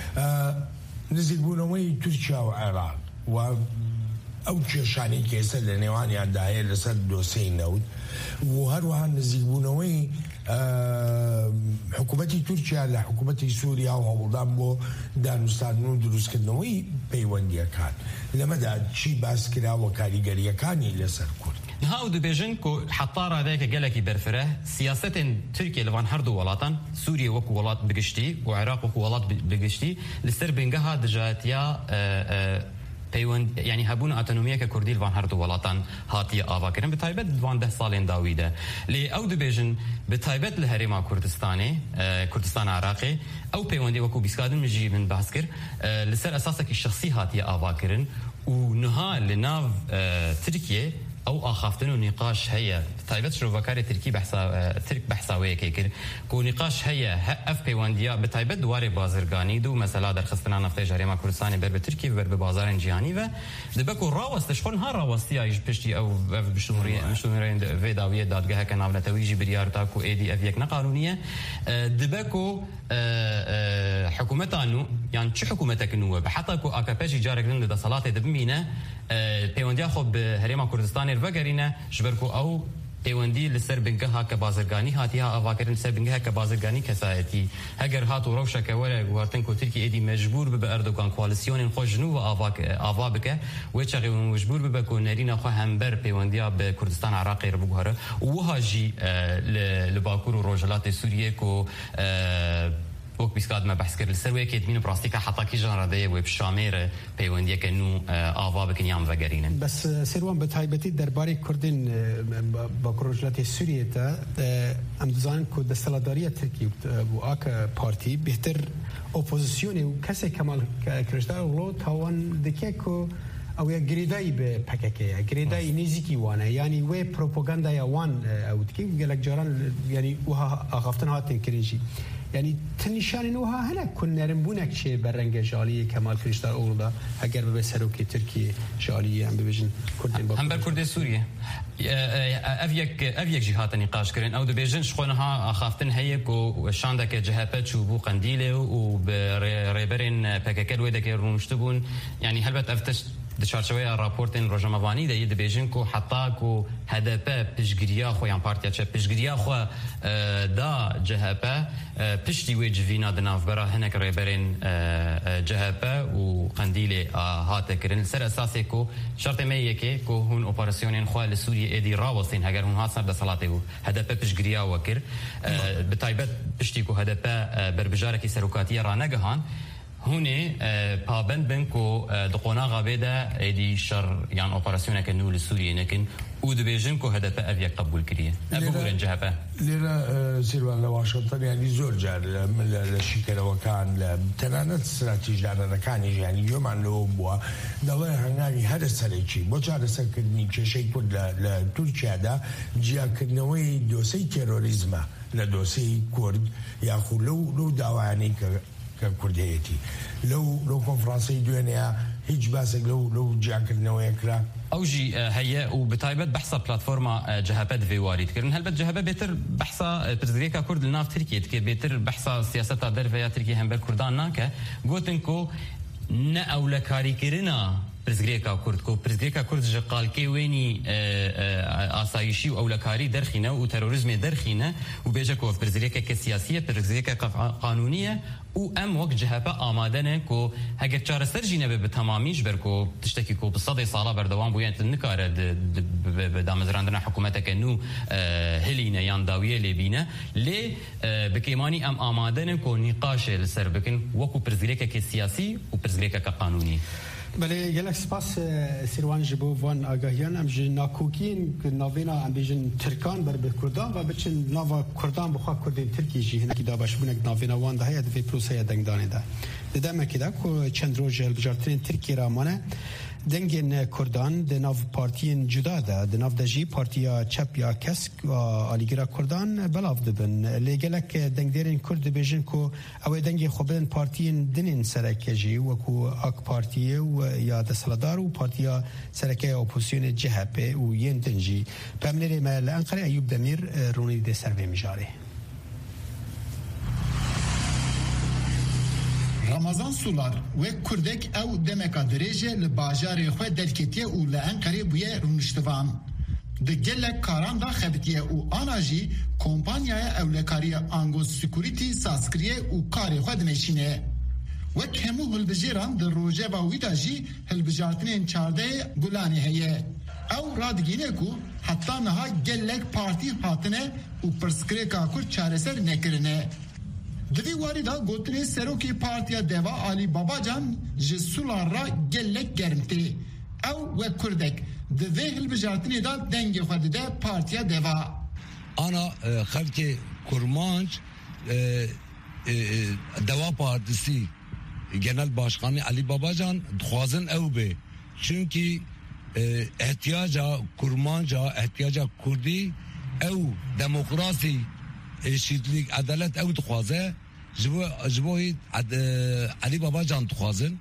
نزل بونوي تركيا وعراق و او کێشانی کێسە لە نێوانیاندا هەیە لەسەر دۆسەی نەوت و هەروەها نزیکبوونەوەی حکوومەتی تورکیا لە حکوومەتی سووریا و هەوڵدان بۆ دانوستاندن و دروستکردنەوەی پەیوەندیەکان لەمەدا چی باس کراوە کاریگەریەکانی لەسەر کورد هاو دبيجن كو حطار هذاك قالك برفره سياسة تركيا لفان هردو ولاتن سوريا وكو ولات بقشتي وعراق وكو ولات بقشتي لسر بنجها دجاتيا پیوند یعنی هبون اتونومیه که کردی وان هر دو ولاتان هاتی آوا کردن به تایبت وان ده سالین داویده لی او دبیجن به تایبت لهرما کردستانی کردستان عراقی او پیوندی وکو بیسکادن مجی من بحث کرد لسر اساسا که شخصی هاتی آوا کردن و نها لناو ترکیه او اخافتن و نقاش هيا تايبت شروفاكاري تركي بحثا ترك بحثاويه كيكر كو نقاش هيا اف بيوانديا بتايبت دواري بازرگاني دو مثلا در خستنا نفته جريمه كردستاني بر بتركي بر بازار جهاني و دبكو راوست شخون ها راوستي ايش بشتي او بشموري مشمورين فيداويه دادگاه كناوله تويجي بريار تاكو ايدي افيك قانونيه دبكو حكومتانو يعني شو حكومتك نو بحتى كو اكابيجي جارك لند صلاه دبمينه پیوندیا خب هرما کردستان الوگرینه جبرکو او پیوندی لسر بنگها که بازرگانی هاتی ها آواکرین لسر بنگها که بازرگانی کسایتی اگر هاتو روشا که وره گوارتن کو ترکی ایدی مجبور به اردوگان کوالسیون خو جنو و آوا بکه و چغی مجبور به کو نرینا خو همبر پیوندیا به کردستان عراقی رو بگهره و هاجی لباکور و روجلات سوریه کو وقت بيسكاد ما بحث كر السروي كيد مين براستيكا حتى كي جان رديه وبشامير بيونديه كنو آوا بكن يام وگرينن بس سروان بتايبتي درباري كردين باكروجلات سوريا تا ام دزان كو دستلاداريه تركي و اك بارتي بهتر اوبوزيسيون و كسي كمال كرشتا لو تاوان دكيكو او يا گريداي به پککه گريداي نزيكي وانه يعني وي بروباغندا يا وان او دكي قالك جاران يعني وها اخفتن هاتن كريجي يعني تنشان نوها هنا كنا رنبونك شيء برنج جالية كمال كريشتار أولدا هجر بسروكي تركي جالية عم بيجن كردين هم بالكردي سوريا أفيك أفيك جهات نقاش كرين أو دبيجن شخونها خافتن هيك وشاندك جهات شو بو قنديله وبريبرين بككر ويدك رومشتبون يعني هلبت أفتش دشارچوی راپورتن روزنامه‌وانی ده دبیجن کو حتی کو هدف پشگیریا خو یان پارتیا چه پشگیریا خو دا جهپه پشتی و جوینا دناف برا هنک ریبرین جهپه و قندیل هات کرن سر اساسی کو شرط میه که کو هون اپراسیونین خو لسوریه ایدی راوستین اگر هون هات سر د صلاته و هدف پشگیریا وکر بتایبت پشتی کو هدف بربجاره کی سروکاتی را نگهان هوني پابند بنكو دقونا غابيدا ايدي شر يعني اوبراسيون كنو لسوريا لكن ودبيجن كو هدف افيا قبول كريه قبول انجهبه ليرا سيلوان لواشنطن يعني زور جار للشيكله وكان تنانت استراتيجي انا كان يعني يوم عن لو بوا دوا هنغاني هذا سريتشي بوجار سكني شيء كل لتركيا دا جا كنوي دوسي تيروريزما لدوسي كورد ياخذ لو لو داواني ككرديتي لو لو كونفرنسي دوانيا هيج باسك لو لو جاك النويكرا اوجي هي وبتايبت بحثا بلاتفورما جهابات فيواري تكرن هل جهابات بيتر بحثا برزريكا كرد الناف تركيا تكي بيتر بحثا سياستا در فيا تركيا هم بر كردان ناكا قوتنكو نا اولكاري كرنا پرزگریکا کورد کو پرزگریکا کورد ج قالکی وینی آسایشی و اولکاری درخینه و تروریسم درخینه و بیجه کو پرزگریکا که سیاسیه پرزگریکا قانونیه و ام وقت جهبه آمادنه کو هگر چار سرجینه به تمامیش بر کو تشتکی کو بصد سالا بردوام بوین نکاره به دامزراندن حکومت که نو هلینه یان داویه لبینه لی بکیمانی ام آمادنه کو نقاش لسر بکن وکو پرزگریکا که سیاسی و پرزگریکا که قانونی. بله گلک سپاس سیروان جبو وان آگاهیان ام جن ناکوکین که ناوینا ام بیجن ترکان بر به کردان و بچن ناوا کردان بخواه کردین ترکی جی هنکی دا باشبونک ناوینا وان ده هیا دوی پروسه دنگدانه ده دیدم اکی دا که چند روز البجارترین ترکی رامانه دنگین کردان ده ناو پارتین جدا ده ده ناو دجی پارتیا چپ یا کسک و آلیگرا کردان بلاف دبن لگلک دنگ دیرین کرد بیجن که اوی دنگی خوبن پارتین دنین سرکه جی و که اک پارتیه و یا دسالدار و پارتیا سرکه اپوزیسیون جهبه و ین دنجی پامنری ما لانقره ایوب دمیر رونی ده سروی مجاره رمضان سولار و کردک او دمکا دریجه لباجار خو دلکتیه او لانقره بویه رونشتوان ده گلک کاران دا خبتیه او آناجی کمپانیای اولکاری آنگوز سکوریتی ساسکریه او کاری خو دمشینه و کمو هلبجیران در روژه با ویدا جی هلبجارتنین چارده گلانی هیه او رادگینه کو حتی نها گلک پارتی حاطنه و پرسکره کاکور چاره سر نکرنه دوی واری دا گوتنی سروکی پارتیا دوا آلی بابا جان جسولار را گلک گرمتی او و کردک دوی هلبجارتنی دا دنگی خود ده پارتیا دوا انا خلق کرمانج دوا پارتیسی Genel Başkanı Ali Babacan dixwazin ew be çünkü ihtiyaca kurmanca ihtiyaca Kurdî ew demokrasi eşitlik adalet ew dixwaze ji bo ji bo Ali Babacan dixwazin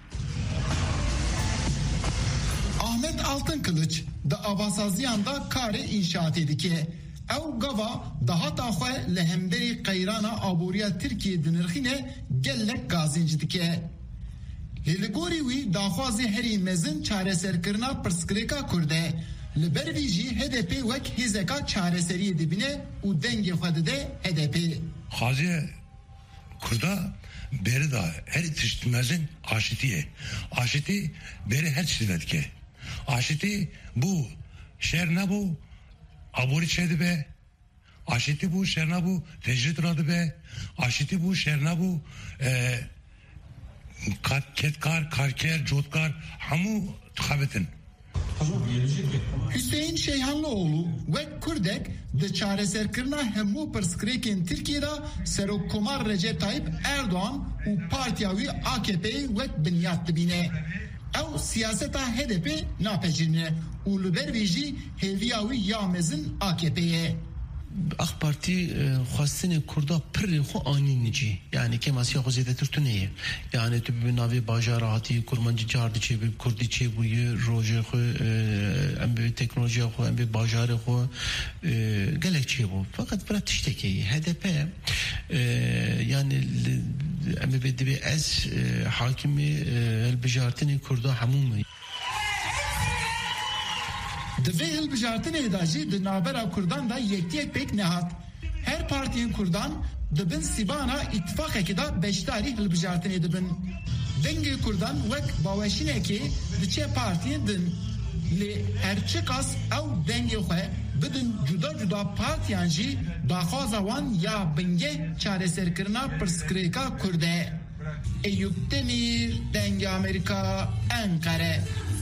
Ahmet Altınkılıç da avasaziyan da kare inşaat edike ew gava daha da xwe li hemberî qeyrana aboriya Tirkiye dinirxîne gelek gazincî dike. Li li gorî wî daxwazê herî mezin çareserkirina pirsgirêka Kurd e. Li ber vî jî H D P wek hêzeka çareseriyê dibîne û dengê xwe dide H D P. Xaziye Kurda beri da her tişt mezin aşitiye. Aşiti beri her tişt vedike. Aşiti bu şer ne bu? Abori çedi be, aşiti bu şerna bu tecrit radı be, aşiti bu şerna bu ketkar, karker, jotkar, hamu tıkabetin. Hüseyin Şeyhanlıoğlu ve Kurdek de çareserkirina hemu perskrekin Türkiye'de Serokkomar Recep Tayyip Erdoğan u partiyavi A K P'yi ve binyat dibine. Ev siyaseta H D P napecirine u liberviji heviyavi yamezin A K P'ye. AK Parti خواستن کردا پر خو آنینجی یعنی که مسیح خو زیاده تر تونیه یعنی تو به ناوی باجاراتی کرمانجی جاردی چه به کردی چه بوی روزه خو ام به تکنولوژی خو ام به باجار خو گلک چه بو فقط برای تشتکی هدف yani ام به دی از حاکمی البجارتنی کردا همون Divê hilbijartinê da jî di navbera Kurdan da yektiyek pek nehat. Her partiyên Kurdan dibin sîbana îtifaqekê da beşdarî hilbijartinê dibin. Dengê Kurdan wek baweşînekê di çê partiyên din. Lê her çi qas ew dengê xwe bidin cuda cuda partiyan jî daxwaza wan ya bingeh çareserkirina pirsgirêka Kurd e. Eyüp Demir, Dengê Amerika, Ankara.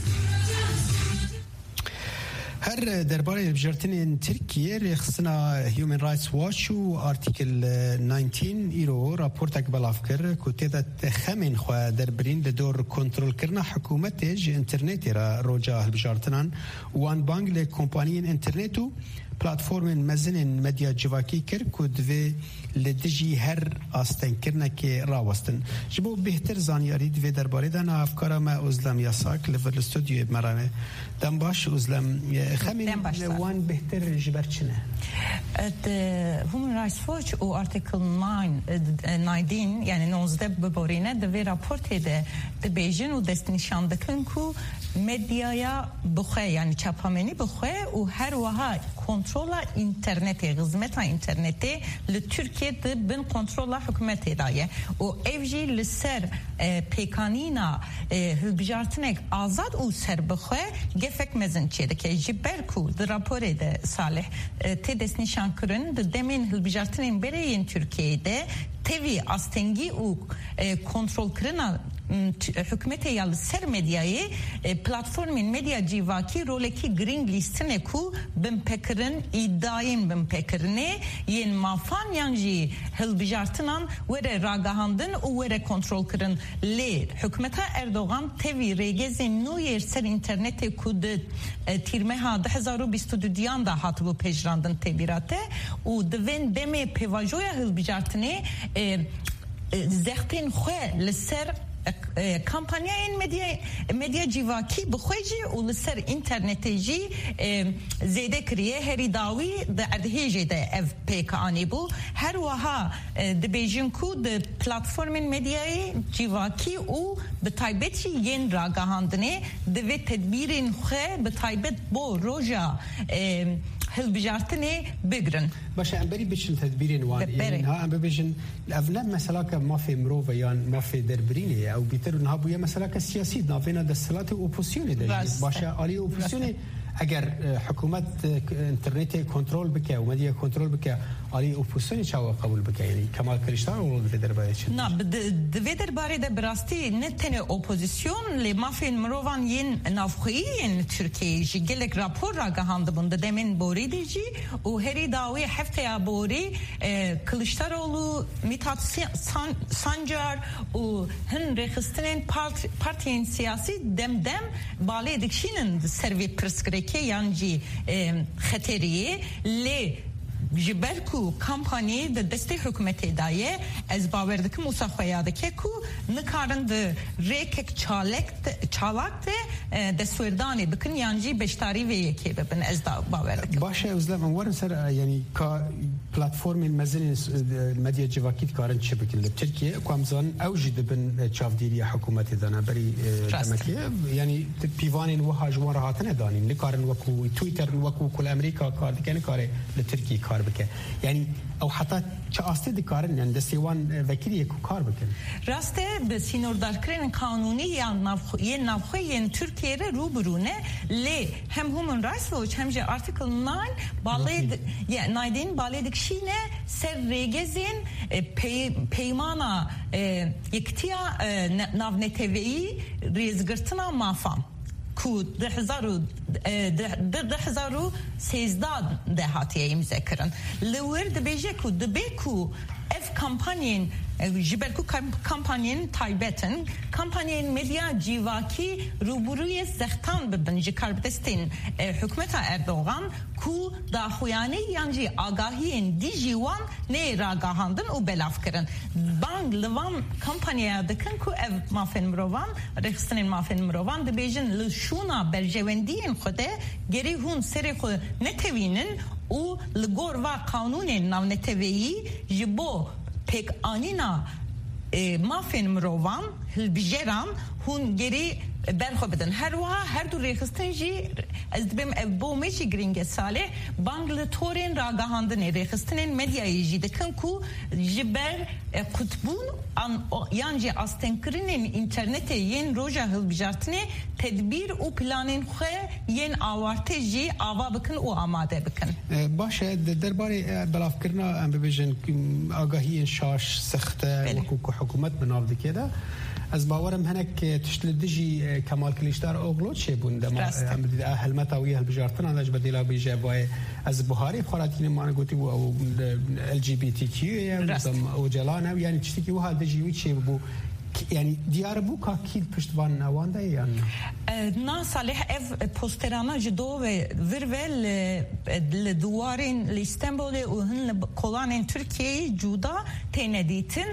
هر درباره بجرتنین ترکیه رخصنا هیومن رایتس واچ و آرتیکل نوزده ایرو راپورتک بلاف کر که تیدت خمین خواه دربرین لدور کنترول کرنا حکومت ج انترنتی را روجا بجرتنان وان بانگ لکمپانین انترنتو پلاتفورم مزنین مدیا جواکی کر که دوی لدجی هر آستن کرنا که راوستن جبو بهتر زانیاری دوی درباره دانا افکارا ما ازلم یاساک لفر استودیو مرامه دم باش ازلم خمین وان بهتر جبر چنه Human Rights Watch و Article نوزده yani nozde ببورینه دوی راپورت ده دبیجن و دست نشان دکن کو مدیایا بخواه یعنی چاپامنی بخواه و هر وها کنترل اینترنتی خدمت اینترنتی لترکیه بن کنترل حکومت دایه و اوجی لسر پیکانینا هلبجارتنک آزاد و سر بخواه گفک مزن چیده که جبر کو در راپوره ده صالح تی دست نشان کرن ده دمین هلبجارتنین بره این ترکیه ده تیوی آستنگی و کنترل کرنا حکومت یا سر مدیای پلتفرمین مدیا جیواکی رولکی گرینگ لیستنه کو بم پکرن ایداین بم پکرنه ین مافان یانجی هل بجارتنان وره راگاهاندن و وره کنترل کرن لی حکومت اردوغان تیوی ریگزین نویر سر اینترنت کود تیرمه ها ده هزار و بیست و دو دیان دا هاتبو پیجراندن تبیراته و دوین بم پیواجویا هل بجارتنه زختین خواه لسر کمپانیا این مدیا مدیا جیواکی بخویجی و لسر اینترنتی جی زیده کریه هری داوی ده ادهیجی ده اف پیک آنی بو هر وها ده بیجن کو ده پلتفرمین مدیای جیواکی و به تایبتی ین راگاهاندنه ده و تدبیرین خواه به تایبت بو روژا هل بجارتنه بگرن باشه ام بری بچن تدبیرین وان یعنی ها ام ببیجن اولم مثلا که ما في مروه یان ما في دربرینه او بیتر اونها بویا مثلا که سیاسی ناوینا دستلات اپوزیسیون ده باشه عالی اپوزیسیون اگر حکومت اینترنت کنترل بکه و مدیا کنترل بکه عالی اپوزیسیون چاو قبول بکه یعنی کمال کریشتار و به درباره چه نه به درباره ده براستی نه تنه اپوزیسیون لی ما في مروان ین نافخین ترکیه جی گلک راپور را گهاند بوند دمن بوری دیجی و هری داوی هفته بوری کلیشتاروğlu Mithat Sancar و هن رخصتنین پارتین سیاسی دم دم باله دکشینن سروی پرسکرکی یانجی خطریه لی جبرکو کمپانی د دسته حکومت دایه از باور دکم موسی خویاده که کو نکارن د ریک چالک چالاک د سوردانی بکن یانجی بشتاری و یکی ببن از باور دکم باشه ازلم ورن سر یعنی کا پلتفرم مزن مدیا جواکیت کارن چه بکن لب ترکیه کومزان اوجی دبن چافدیری حکومت دانا بری دمکیه یعنی پیوانین و هاجوار هاتنه دانین نکارن وکو تویتر وکو کل امریکا کار دکن کار لترکیه کار بکن یعنی او حتی چه آسته دکارن یعنی دستیوان وکیلی کو کار بکن راسته به سینوردار کردن قانونی یا نفخ یه نفخ یه ترکیه رو برونه لی هم هومن رایتس واچ هم جه آرتیکل نه بالید یا نایدین بالیدک شینه سر ریگزین پی پیمانا یکتیا نافنتوی ریزگرتنا مافام کو ده هزارو ده ده هزارو سیزده ده هاتیه امضا کردن لور ده بیجه کو ده بی کو اف کمپانین جبرکو کمپانین تایبتن کمپانین مدیا جیواکی روبروی زختان ببن جکاربدستین حکومت اردوغان کو داخویانی یانجی آگاهی دی جیوان نه راگاهاندن و بلاف کرن بانگ لوان کمپانیا دکن کو اف مافن مروان رخصتنین مافن مروان ده بیجن لشونا برجوندین خوده گری هون سری خود نتوینن و لگور و قانون ناو نتویی جبو پک آنینا مافین مروان هل بجران هون گری برخو بدن هر وها هر دو ریخستن جی از دبیم بومی جی گرینگ ساله بانگلتورین راگاهاندن ریخستن مدیایی جی دکن کو جبر قطبون یانجی استنکرین اینترنت ین روژا هل بجارتنه تدبیر و پلانین خواه ین آوارته جی آوا بکن و آماده بکن باشه درباره بلاف کرنا ام ببیجن آگاهی شاش سخته وکو حکومت بناو دکه ده از باورم هنک تشتلدجی کمال کلیشتار اوغلو چه بونده ما هم دید اهل متاوی هل بجارتن آنش بدیلا بیجه وای از بخاری خوراتین ما نگوتی بو او ال جی بی تی کیو یا او جلانه یعنی چتی که وها دجیوی چه بو yani diyar bu kakil piştvan avanda yani na salih ev posterana jdo ve virvel le duvarin le İstanbul'e u hun kolanen Türkiye'yi juda teneditin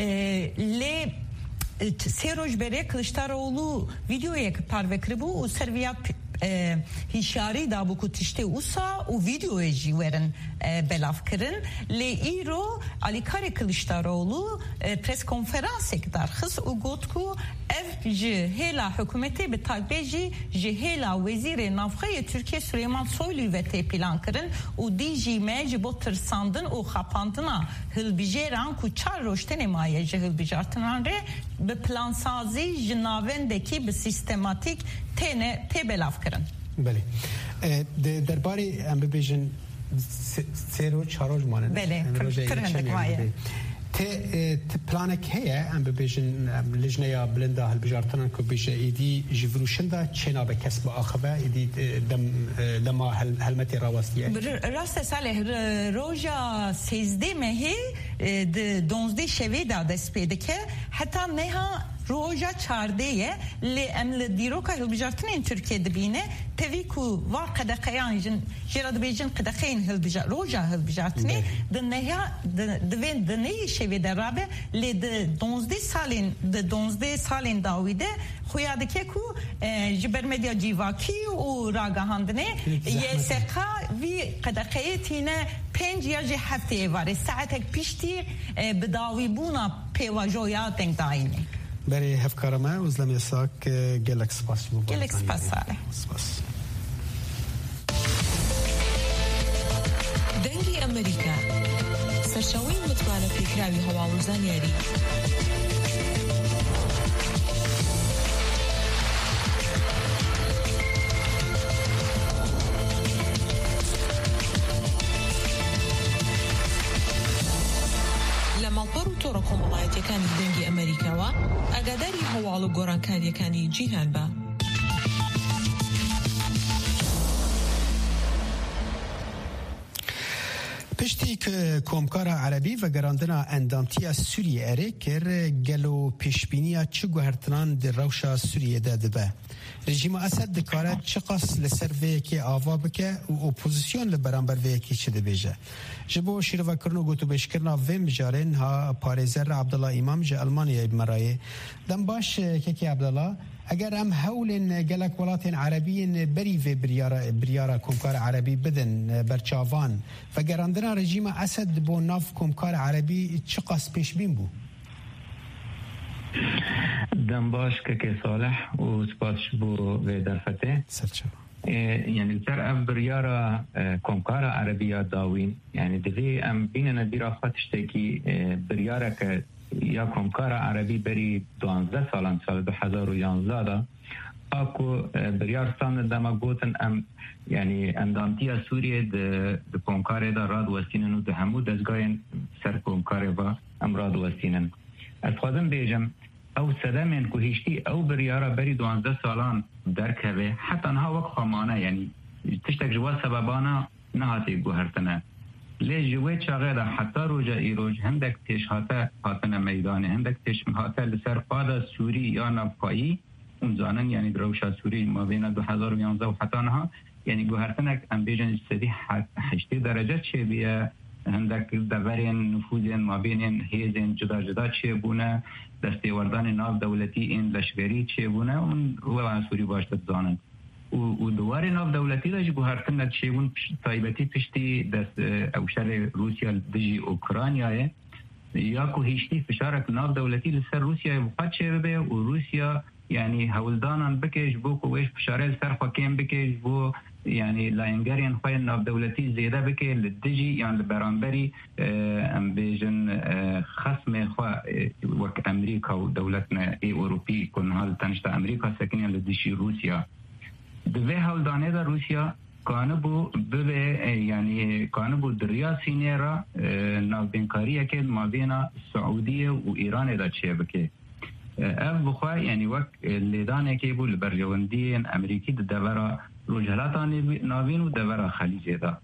le Seroj Bere Kılıçdaroğlu videoya parvekri bu serviyat هیشاری دا بو کو تشته اوسا و ویدیو جی ورن بلاف کرن لی ایرو علی کاری کلیشداروغلو پرس کنفرانس اکدار خص و گوت کو اف جهلا حکومتی به تاکبیجی جهلا وزیر نافخه ترکیه سلیمان سویلو و تی پلان کرن و دی جی مج بو ترساندن و خاپاندنا هلبیجران کو چار روشتن مایه جه هلبیجارتنان ره به پلانسازی جناوندکی به سیستماتیک تینه تی بلاف کرن. بله درباره ام ببیجن سه رو چهار روز مانند بله فرهندک مایه ت پلانك هي ام ببيجن لجنه يا بلندا هالبجارتنا كو بيجا ايدي جفروشندا تشينا بكسب اخبا ايدي دم لما هلمتي راوستيه راست صالح روجا سيزدي مهي دونزدي شويدا دسبيدكه حتى نها روجا چاردهه لی امل دیروکا هلبجارتنین ترکیه دبینه تویکو وار قدقیان جن جراد بیجن قدقین هلبجار روجا هلبجارتنی دنیا دوین دنیی شوی درابه لی د دونزده سالین د دونزده سالین داویده خویاده که کو جبر مدیا جیواکی و راگاهاندنه یه سقا وی قدقیه تینه پنج یا جه هفته واره ساعتک پیشتی بداوی بونا پیواجویات انگ داینه برای هفکار ما وزلم یساک گلک سپاس گلک سپاس ساله سپاس دنگی امریکا سرشاوی متوانه پیکراوی هواوزان یاری مەڵپەڕ و تۆڕە کۆمەڵایەتیەکانی دەنگی ئەمریکاوە ئاگاداری هەواڵ و گۆڕانکاریەکانی جیهان بە. پشتی که کۆمکارە عەرەبی و گەڕاندنا ئەندامتیە سووریە ئەرێ کرد گەلو پێشبینیە چ گوهرتنان دی ڕەوشە سووریەدا دەبە. رژیمە ئەسەد دکارە چ قەس لەسەر vەیەکێ ئاوا بکە و ئۆپۆزیسیۆن لە بەرامبەر vەیەکێ چ دەبێژە. ji bo şîrvekirina û gotûbêjkirina vê mijarên ha parêzer Abdullah İmam ji Almanyayê bimerayê. Dem baş kekê Abdullah eger em hewlên gelek welatên Erebiyên berî vê biryara biryara Komkara Erebî bidin berçavan ve gerandina rejîma Esed bo nav Komkara Erebî çi qas pêşbîn bû? Dem baş kekê Salih û spas bo vê derfetê. Serçava. يعني سر ام بريارة كومكارا عربية داوين يعني دفي ام بيننا دراسات تشتكي بريارة ك يا كومكارا عربي بري دوانزده سالان سال دو هزار و یازده اكو بريار ستان دما قوتن ام يعني اندامتيا سوريا د كومكارا دا راد وستينن و د همو دزگاين سر كومكارا با ام راد وستينن از خوازم بيجم او سدمن کو هیشتی او بریارا بری دوانزده سالان درکه حتی انها وقت خامانه یعنی تشتک جوا سببانا نهاتی گوهرتنه لی جوه چاقه دا حتی روجا ایروج هندک تیش هاته هاتنه میدانه هندک تیش هاته لسر قاد سوری یا نفقایی اون زانن یعنی دروشا سوری ما بین دو هزار و یانزده و حتی انها یعنی گوهرتنک ام بیجن سدی هشتی درجه چه بیه هندک دورین نفوذین ما بینین هیزین جدا جدا چه بونه دستیوردان ناو دولتی این لشکری چه بونه اون و سوری باشد زانند و دوار ناو دولتی داشت گوهرتن چه بون تایبتی پشتی دست اوشر روسیا دجی اوکرانیاه یا که هیشتی فشارک ناو دولتی لسر روسیا وقت چه ببه و روسیا یعنی هولدانان بکش بو که ویش فشاره سر خواکیم بکش بو يعني لاينجاريان خواه ناف دولتي زيادة بكي للدجي يعني لبرانبري ام بيجن خصم خواه وك امريكا ودولتنا اي اوروبي كون هال تنشتا امريكا ساكنين لدجي روسيا دوه هال دانه دا روسيا كانبو ببه يعني كانبو دريا سينيرا ناف بينكارية كد ما بين السعودية و ايران دا چه بكي اف بخواه يعني وك اللي دانه كيبو لبرجواندين امريكي دا دورا روجهلات ناوین و دورا خلیجه دا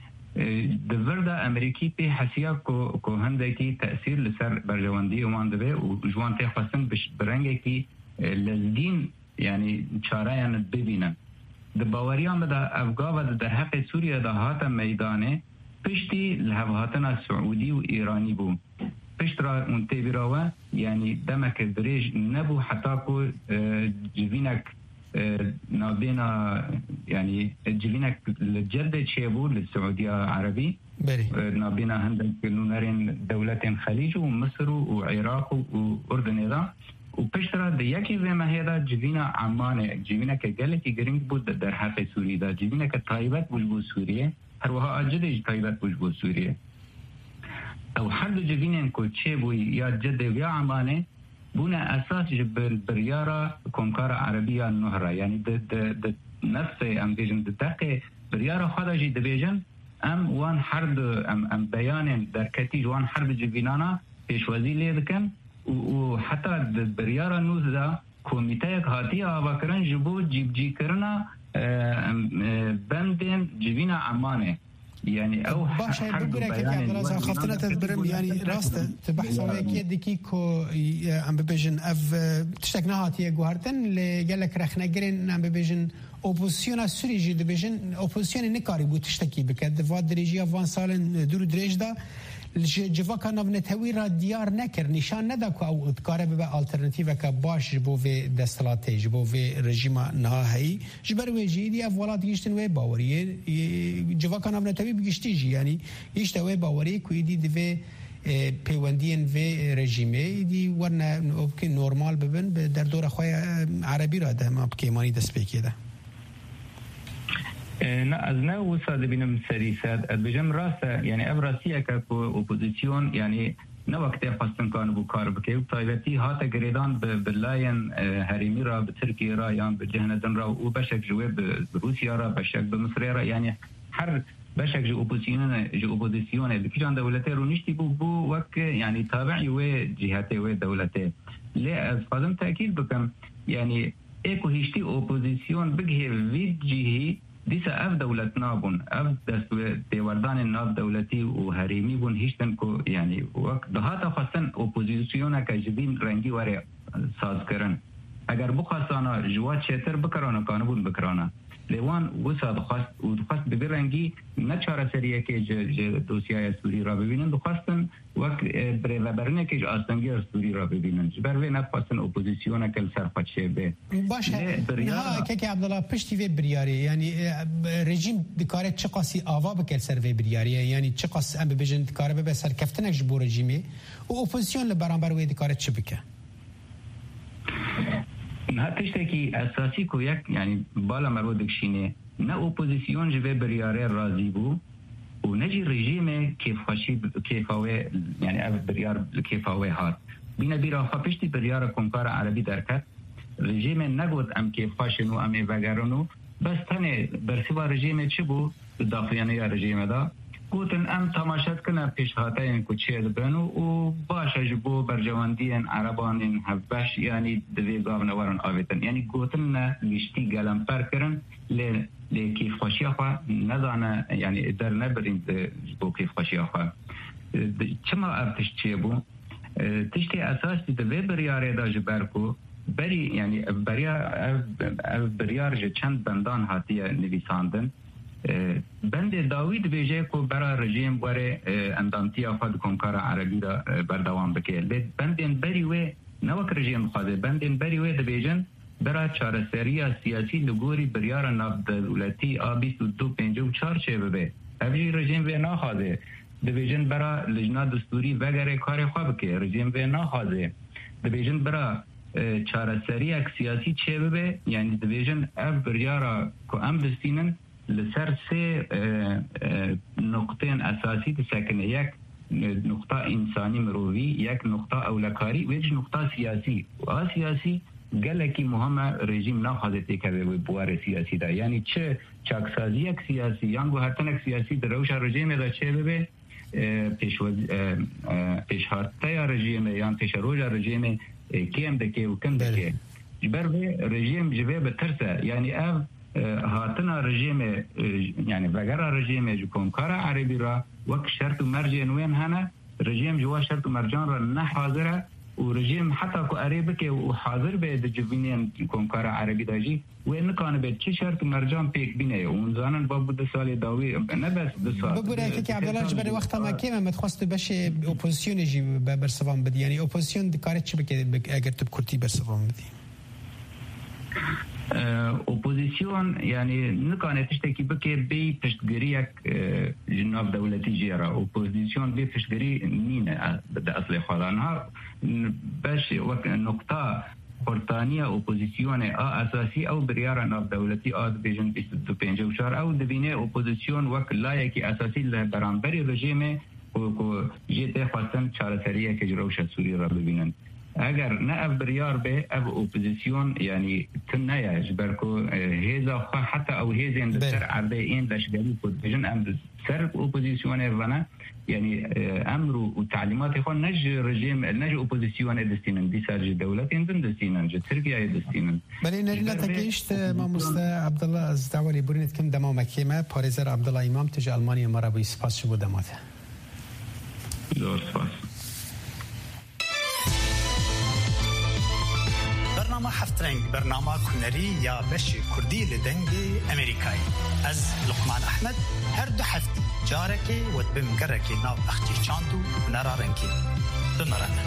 دور دا امریکی پی حسیه که هندکی تأثیر لسر برجواندی اومان دوه و جوان تی خواستن برنگه که لزدین یعنی چاره یعنی ببینن دا باوریان دا افغا و در حق سوریه دا هاتا میدانه پشتی لحوهاتنا سعودی و ایرانی بو پشت را اون تیبی راوه یعنی دمک دریج نبو حتی که جوینک نابینا یعنی جوینک الجد چیبود للسعودية عربي نابینا هندك نونرين دولة خليج ومصر وعراق وأردن ذا وبشترا دياكي زي ما هذا جوینا عمان جوینا كجلتي جرينج بود در حق سوري دا جوینا كطيبات بوجبو سوريا هر وها أجدج طيبات بوجبو سوريا او حد جوینن کو چیبو یا جد یا عمانه بنا اساس جبل بريارة كونكارا عربية النهرة يعني د د نفس ام بيجن دقه بريارة خارجي دبيجن ام وان حرب ام ام بيان در كتيج وان حرب جبينانا پیشوازی لیدکن و حتی بريارة نوزدا کمیته هاتیه آباکرن جبو جیب جی کرنا بندن جبینا عمانه يعني او باشه بگره که عبدالله خفتنا تدبرم يعني راسته تبحث على كيدكي كو ام ببيجن اف تشتك نهاتيه گوهرتن لگلك رخنا گرين ام ببيجن اپوزيسيون سوري جي دبيجن اپوزيسيون نكاري بو تشتكي بكد فاد دريجي افان سالن دور دريج دا جوا كان نتوي را ديار نكر نشان ندا كو او ادكاره به الترناتيفا کا باش بو في دستلاته بو في رژیم نهایی جبر وجي دي افولات گشتن و باوري جوا كان نتوي بگشتي يعني يشتا و باوري كو دي دي پیوندین و رژیمه دی ورنه ممکن نورمال ببن در دور خواه عربی را ده ما بکیمانی دست پیکی ده نه از نه وصل بینم سریسات بجم راسته یعنی ابراسیه که اپوزیسیون یعنی نه وقتی خواستن کان بو کار بکه و طایبتی هات گریدان به بلاین هریمی را به ترکیه را یا به جهنزن را و بشک جوه به روسیه را بشک به مصر را یعنی هر بشك جو اوبوزيسيون جو اوبوزيسيون بكيجان دولتي رونيشتي بو بو وك يعني تابعي و جهاتي و دولتي لا فازم تاكيد بكم يعني ايكو هيشتي اوبوزيسيون بجه في جهه ديسا اف دولتنا بون اف دست ديوردان الناف دولتي وهريمي بون هيشتن كو يعني وك دهاتا خاصن اوبوزيسيون كجبين رنگي وري ساز کرن اگر بخواستانا جوات شتر بکرانا کانبون بکرانا لیوان وساد خواست و خواست ببرنگی نه چاره سریه که ج دوسیای سوری را ببینن خواستن وقت برابرنه که آستانگی سوری را ببینن بر وی نخواستن اپوزیسیون کل سرپاچه به باشه نه که که عبدالله پشتی وی بریاری یعنی رژیم دکاره چه قاسی آوا بکل سر وی بریاری یعنی چه قاس ام ببیجن دکاره به سر کفتنک جبو رژیمی و اپوزیسیون لبرانبر وی دکاره چه بکه نه تشتکی اساسی کو یک یعنی بالا مرود کشینه نه اپوزیسیون جوه بریاره راضی بو و نجی رژیم کیف خاشی کیفاوه یعنی او بریار کیفاوه هات بینه بیرا خپشتی بریار کنکار عربی درکت رژیم نگود ام کیف خاشنو ام وگرانو بس تنه برسیوا رژیم چی بو داخلیانه رژیم دا گوتن ام تماشات کنه پیش هاتین کو چه دبنو و باشه جبو برجواندین عربانین هفبش یعنی دوی گاونورن آویتن یعنی گوتن نه گشتی گلم پر کرن ل ل کیف خوشی خوا نزانه یعنی در نبرین جبو کیف خوشی خوا چما ارتش چه بو تشتی اساسی دوی بریاره دا جبر کو بری یعنی بریار بریار چند بندان هاتیه نویساندن بند داوید ویژه کو برای رژیم باره اندامتی افاد کنکار عربی را بردوام بکه بندین بری و نوک رژیم خواده بندین بری و دبیجن برای چارسری سیاسی لگوری بریار ناب دولتی آبیست و دو پنجه و چار چه ببه اوی رژیم و ناخواده دبیجن برای لجنا دستوری وگره کار خواه بکه رژیم و ناخواده دبیجن برای چارسری اک سیاسی چه ببه یعنی دبیجن اف بریارا که ام دستینن لسر سه نقطين أساسي تسكن يك نقطة إنساني مروي يك نقطة أولكاري ويج نقطة سياسي وسياسي قال لك مهمة رژیم ناخذته که به بوار سیاسی دا یعنی چه چاکسازی یک سیاسی یانگو هرتنک سیاسی در روش رژیم دا چه به پیشوز پیشهاته یا رژیم یا پیش روش رژیم کیم دکه و کم دکه جبر به رژیم جبه به ترسه یعنی اف هاتنا رژیم یعنی وگر رژیم جو کنکار عربی را وک شرط و مرجع نوین هنه رژیم جوا شرط و مرجان را نه حاضره و رژیم حتی که عربی که و حاضر به دجوینین کنکار عربی داجی و نکانه به چه شرط و مرجان پیک بینه اون زانن با بود سال داوی نه بس دو سال بگوره که عبدالله جبر وقت ما که من خواست بشه اپوزیسیون جی برسوام بدی یعنی اپوزیسیون کار چه بکه اگر تو کرتی برسوام بدی اپوزیسیون یعنی نکانه تشتکی بکه بی پشتگیریک جناب دولتی جیرا اپوزیسیون بی پشتگیری نینه ده اصل خالانها باش وقت نقطه قرطانية اوبوزيسيون اساسي او بريار ناف دولتي اد بيجن بیست و پنج و چهار او دبینه اوپوزیسیون وک لایکی اساسی له برانبری رژیم کو جته خاصن چارەسەریە که جروش سوری را ببینن اگر نه اف بريار به اف اوپوزيسيون يعني تنايا جبركو هذا حتى او هذا اندر عربي ان دشغالي بود بيجن ام سر اوبوزيسيون فانا يعني امر وتعليمات اخوان نج رجيم نج اوبوزيسيون ادستينن دي سارج دولت اندن دستينن تركيا ادستينن بله نرينا تكيشت ما مست عبد الله از داولي برنت كم دما مكيمه باريزر عبد الله امام تج المانيا مرابي سپاس شو دماته زور سپاس برنامه هفترنگ برنامه کنری یا بشی کردی لدنگی امریکایی از لقمان احمد هر دو هفته جارکی و بمگرکی ناو اختی چاندو نرارنکی بمرنه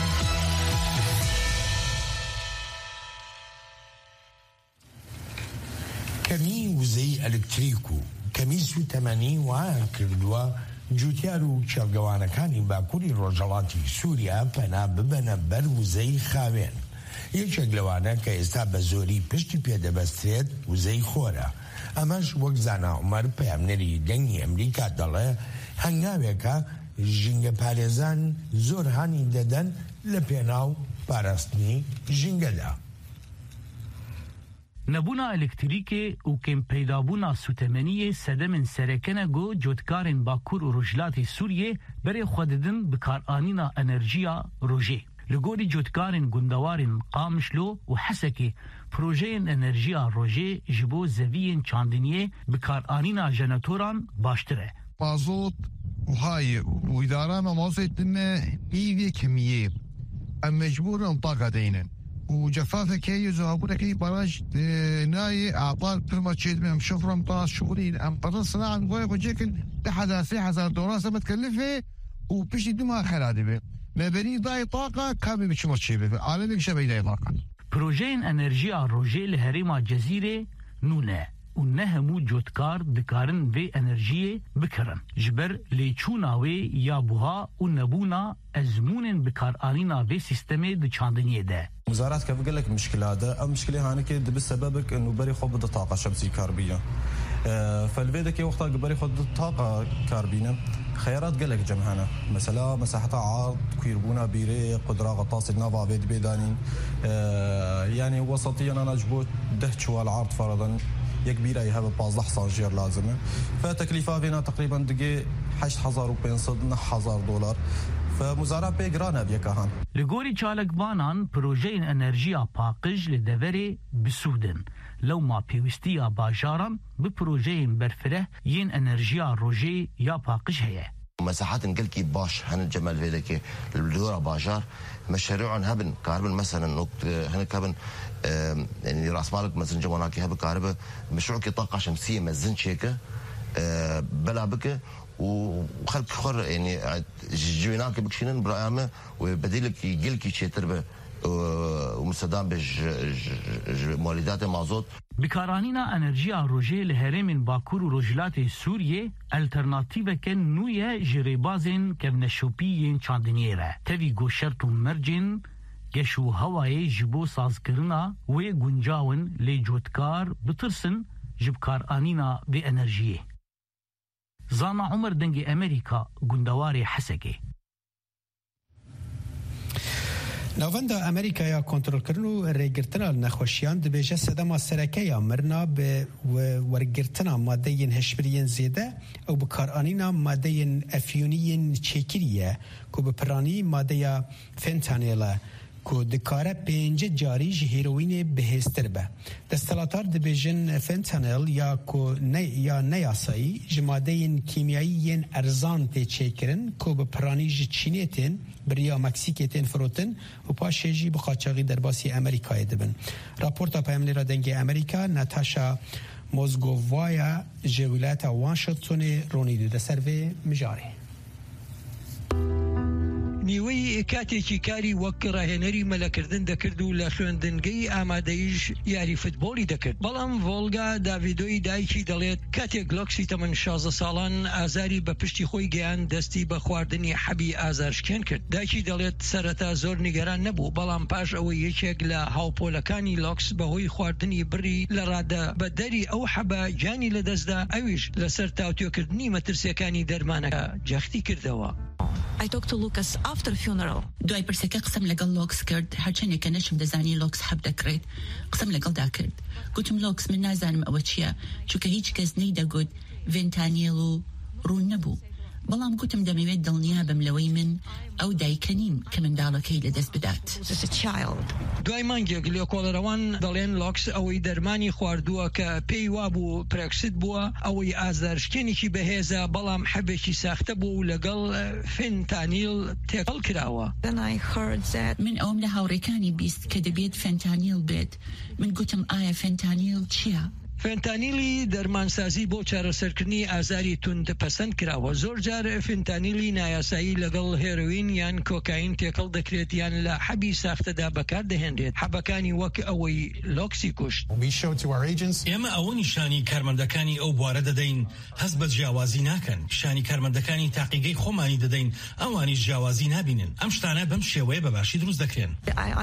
کمی وزەی ئەلکتریک و کەمیز و تەمەنی وایان کردووە جوتیار و چێڵگەوانەکانی باکووری ڕۆژهەڵاتی سووریا پەنا ببەنە بەر وزەی خاوێن. یەکێک لەوانە کە ئێستا بە زۆری پشتی پێدەبەسترێت وزەی خۆرە. ئەمەش وەک زانا عومەر پەیامنەری دەنگی ئەمریکا دەڵێ هەنگاوێکە ژینگە پارێزان زۆر هانی دەدەن لە پێناو پاراستنی ژینگەدا. نبونا الکتریکی و کم پیدابونا سوتمنی سدمن سرکنه گو جوتکارن باکور و رجلات سوریه برای خوددن بکارانینا انرژیا روژه. لگوری جوتکارن گندوارن قامشلو و حسکی پروژه انرژیا روژه جبو زوین چاندنیه بکارانینا جنراتوران باشتره. مازوت و های و اداره مازوت دمه ایوی کمیه ام مجبورن طاقه دینن و جفافه كي زهبونا كي براج ناي اعطال برما تشيد بهم شفرم طاس شغلين ام قرن صناعة نقول لك وجيكن لحد سي حزار دولار سما تكلفه وبشي دماغ خلادي به مبني ضاي طاقة كامل بشمر تشيبه عالمي شبه ضاي طاقة بروجين انرجيا روجي لهريما جزيرة نونه ونهمو جوتكار دكارن في انرجيه بكرن جبر ليچوناوي يابوها ونبونا ازمون بكار آنينا في سيستمي دي چاندنيه ده وزارات كيف قال لك مشكله هذا المشكله هانك بسببك انه بري خو بده طاقه شمسيه كهربيه أه فالفيدك وقتها بري خو طاقه كهربيه خيارات قال لك جمعنا مثلا مساحتها عرض كيربونا بيري قدره غطاس النافا بيد بيداني أه يعني وسطيا انا جبوت دهشوا العرض فرضا يكبيرة يهاب بازده صانجير لازمه فتكلفة فينا تقريبا دقي حشت هزار وبينصد نح هزار دولار فمزارع بيقرانا بيكهان لغوري چالك بانان بروجين انرجيا باقج لدوري بسودن لو ما بيوستيا باجاران ببروجين برفره ين انرجيا روجي يا باقج هي مساحات نقلكي باش هن الجمال فيدك الدورة باجار مشاريعهم هبن كهربن مثلا هنا كهبن يعني راس مالك مثلا جواناكي هبن كهرباء مشروع كي طاقة شمسية مزن شيكة بلا بك وخلك خر يعني جويناك بكشينن برايامه وبديلك يجيلك شي تربه ومستدام بج مولدات مازوت بكارانينا انرجيا روجي لهرم باكور وروجلات سوريا الترناتيفه كان نويا جريبازن كفنشوبيين چاندنيره تبي گوشرت مرجن گشو هواي جبو سازكرنا و گنجاون لجوتكار بترسن جبكارانينا بانرجيه زانا عمر دنگي امريكا گندواري حسكي ناوەندا ئەمریکایا کۆنتڕۆلکردن و ڕێگرتنە نەخۆشیان دەبێژە سەدەما سەرەکەیە مرنا بە وەرگرتنە مادەیەن هەشبریەن زێدە ئەو بەکارانینا مادەیەن ئەفیونیەن چێکریە کو بەپڕانی مادەیە فێنتانێڵە کو دکاره پنج جاری هیروین بهستر به دستلاتار دبیجن فنتانل یا کو نه یا نیاسایی جماده کیمیایی ارزان ته چیکرن کو به پرانیج چینیتن بریا مکسیکیتن فروتن و پاشیجی بخاچاقی درباسی امریکای دبن راپورتا پیاملی را دنگ امریکا ناتاشا موزگووایا جولات واشنطن رونیدو ده سروی مجاری میوەی کاتێکی کاری وەک ڕاهێنەری مەلەکردن دەکرد و لە خوێندنگەی ئامادەیش یاری فوتبۆلی دەکرد. بەڵام ڤۆلگا داڤیدۆی دایکی دەڵێت کاتێک لۆکسی تەمەن شازدە ساڵان ئازاری بە پشتی خۆی گەیان دەستی بە خواردنی حەبی ئازارشکێن کرد. دایکی دەڵێت سەرەتا زۆر نیگەران نەبوو، بەڵام پاش ئەوەی یەکێک لە هاوپۆلەکانی لۆکس بەهۆی خواردنی بڕی لە ڕادە بە دەری ئەو حەبە جانی لەدەستدا، ئەویش لەسەر تاوتوێکردنی مەترسیەکانی دەرمانەکە جەختی کردەوە. I talked to Lucas after funeral. دوای پرسەکە قسم لەگەڵ لۆکس کرد، هەرچەندێک کە نەچم دەزانی لۆکس حەب دەکرێت. قسم لەگەڵدا کرد. گوتم لۆکس من نازانم ئەوە چییە، چونکە هیچ کەس نەیدەگوت ڤێنتانیێڵ و ڕوون نەبوو. بەڵام گوتم دەمەوێت دڵنیا بم لەوەی من ئەو دایکە نیم کە منداڵەکەی لەدەست بدات. دوای مانگێک لێکۆڵەرەوان دەڵێن لۆکس ئەوەی دەرمانی خواردووە کە پێی وابوو پرێکسید بووە، ئەوەی ئازارشکێنێکی بەهێزە بەڵام حەبێکی ساختە بوو و لەگەڵ فێنتانیل تێکەڵ کراوە. من ئەوم لە هاوڕێکانی بیست کە دەبێت فێنتانیل بێت. من گوتم ئایا فێنتانیل چییە؟ فێنتانیلی دەرمانسازی بۆ چارەسەرکردنی ئازاری توند پەسەند کراوە. زۆر جار فێنتانیلی نایاسایی لەگەڵ هێروین یان کۆکاین تێکەڵ دەکرێت یان لە حەبی ساختەدا بەکار دەهێنرێت، حەبەکانی وەک ئەوەی لۆکسی کوشت. ئێمە ئەوە نیشانی کارمەندەکانی ئەو بوارە دەدەین، هەست بە جیاوازی ناکەن. پیشانی کارمەندەکانی تاقیگەی خۆمانی دەدەین، ئەوانیش جیاوازی نابینن. ئەم شتانە بەم شێوەیە بەباشی دروست دەکرێن.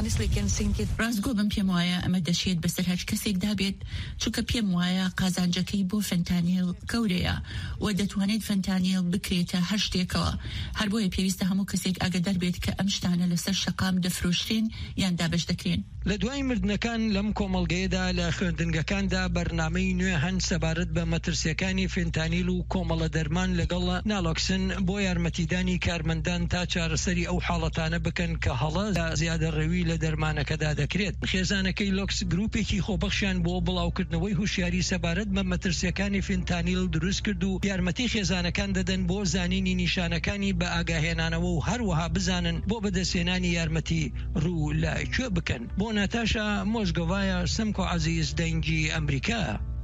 ڕاستگۆ بم پێم وایە ئەمە دەشێت بەسەر هەر کەسێکدا بێت، چونکە پێم وایە قازانجەکەی بۆ فەنتانیل گەورەیە و دەتوانێت فەنتانیل بکرێتە هەر شتێکەوە. هەر بۆیە پێویستە هەموو کەسێک ئاگادار بێت کە ئەم شتانە لەسەر شەقام دەفرۆشرێن یان دابش دەکرێن. لە دوای مردنەکان لەم کۆمەڵگەیەدا لە خوێندنگەکاندا بەرنامەی نوێ هەن سەبارەت بە مەترسیەکانی فێنتانیل و کۆمەڵە دەرمان لەگەڵ نالۆکسن بۆ یارمەتیدانی کارمەندان تا چارەسەری ئەو حاڵەتانە بکەن کە هەڵە زیادەڕەوی لە دەرمانەکەدا دەکرێت. خێزانەکەی لۆکس گروپێکی خۆبەخشیان بۆ بڵاوکردنەوەی هوشیاری سەبارەت بە مەترسیەکانی فێنتانیل دروست کرد و یارمەتی خێزانەکان دەدەن بۆ زانینی نیشانەکانی بە ئاگاهێنانەوە و هەروەها بزانن بۆ بەدەستێنانی یارمەتی ڕوو لە کوێ بکەن. بۆ ناتاشا مۆژگۆڤایە سمکۆ عەزیز دەنگی ئەمریکا.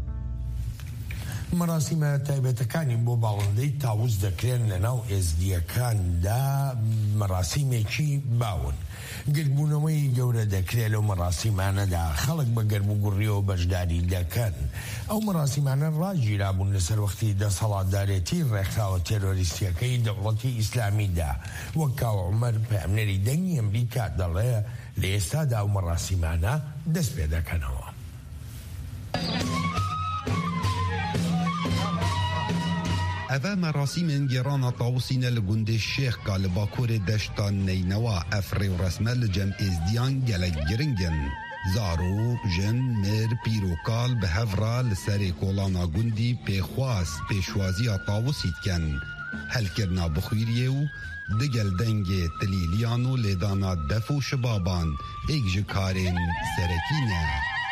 مەراسیمە تایبەتەکانی بۆ باوەندەی تاووز دەکرێن لە ناو ئێزدیەکاندا مەراسیمێکی باون. گرتبوونەوەی گەورە دەکرێت لەو مەراسیمانەدا، خەڵک بە گەرموگوڕیەوە بەشداری دەکەن. ئەو مەراسیمانە ڕاگیرابوون لەسەر وەختی دەسەڵاتدارێتی ڕێکخراوە تێرۆریستیەکەی دەوڵەتی ئیسلامیدا. وەک کاو عومەر پەیامنەری دەنگی ئەمریکا دەڵێ لە ئێستادا ئەو مەراسیمانە دەست پێ دەکەنەوە. ئەڤە مەراسیمên گێڕانە تاووسینە لە گوندê شێخکا li Bakurê deşta Neynewa ev rêwresme li cem êzdiyan gelek giring in. Zaro, jin, mir, pîr û kal bi hev re li serê kolana gundî pêxwas pêşwaziya tawusî dikin. Helkirina bixwîriyê û digel dengê tilîliyan û lêdana def û şibaban êk ji karên serekî ne.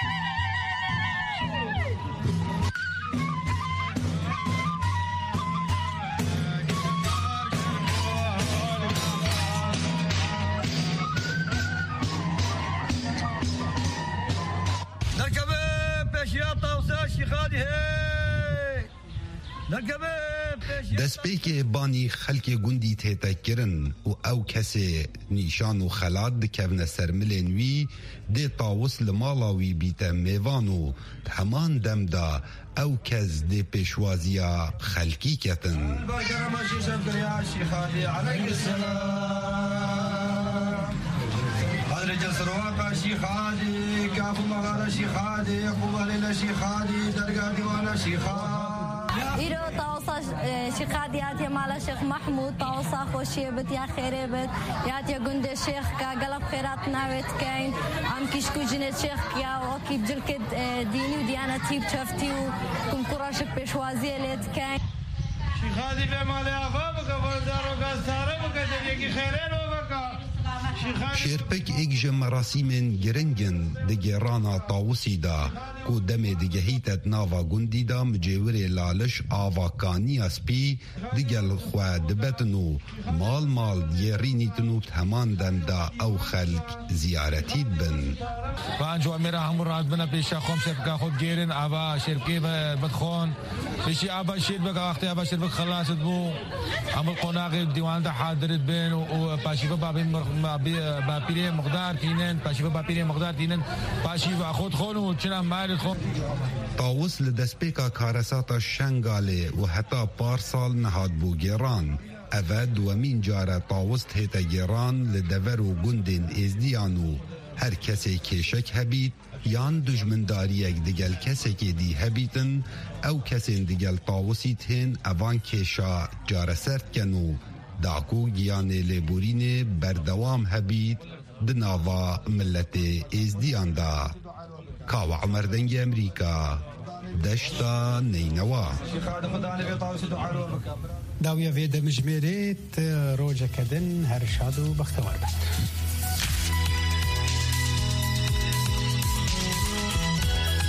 دەستپێکێ بانی خەلکێ گوندی تێتەکردن و ئەو کەسێ نیشان و خەلات دکەونە سەر ملێن وی دێ تاوس لە ماڵاوی بیتە mêvan و هەمان دەمدا ئەو کەس دێ پێشوازیە خەلکی کەتن. ایرو تاوسا شیخاد یاتی مالا شیخ محمود تاوسا خوشی بت یا خیره بت یاتی گند شیخ کا گلب خیرات ناوت کین ام کیشکو جنت شیخ یا وکی بجلکت دینی و دیانتی بچفتی و کم کراش پیشوازی لیت کین شیخادی به مالی آفا بکا بردار و گازتاره بکا جدیکی خیره رو بکا شێرپەک ئێک ژە مەراسیمên giringin di gêrana Tawusî de ku demê digehîte nava gundî de micêwirê laliş avakaniya spî digel xwe dibetin û mal mal diyêrînîtin û heman dem de ew xelk ziyaretî dibin. Banjo mera hemû radibine pêşa xwe şêrpeka xwe bigêrin ava şêrpekê bidixon pêşî ava şêrbeka wextê ava şêrbek xelas dibû hemû qonaqê dîwan de hadir dibin û paşîva bapîrê miqdar tînin paşîva bapîrê miqdar tînin paşîva xwe dixon û çina malê dixon. Tawus li destpêka karesata Şengalê û heta parsal nehad bû gêran. Ev e duwemîn care Tawus hête gêran li dever û gundên êzdiyan û her kesê kêşek hebît yan dijmindariyek digel kesekê dî hebîtin ew kesên digel Tawusî tên evan kêşa careser dikin û daku giyanê lêborînê berdewam hebît di nava milletê êzdiyan de. Kawa Emer dengê Amerîka deşta Neynewa. داویە vê demijmêrê rojeke din her şad û bextewar be.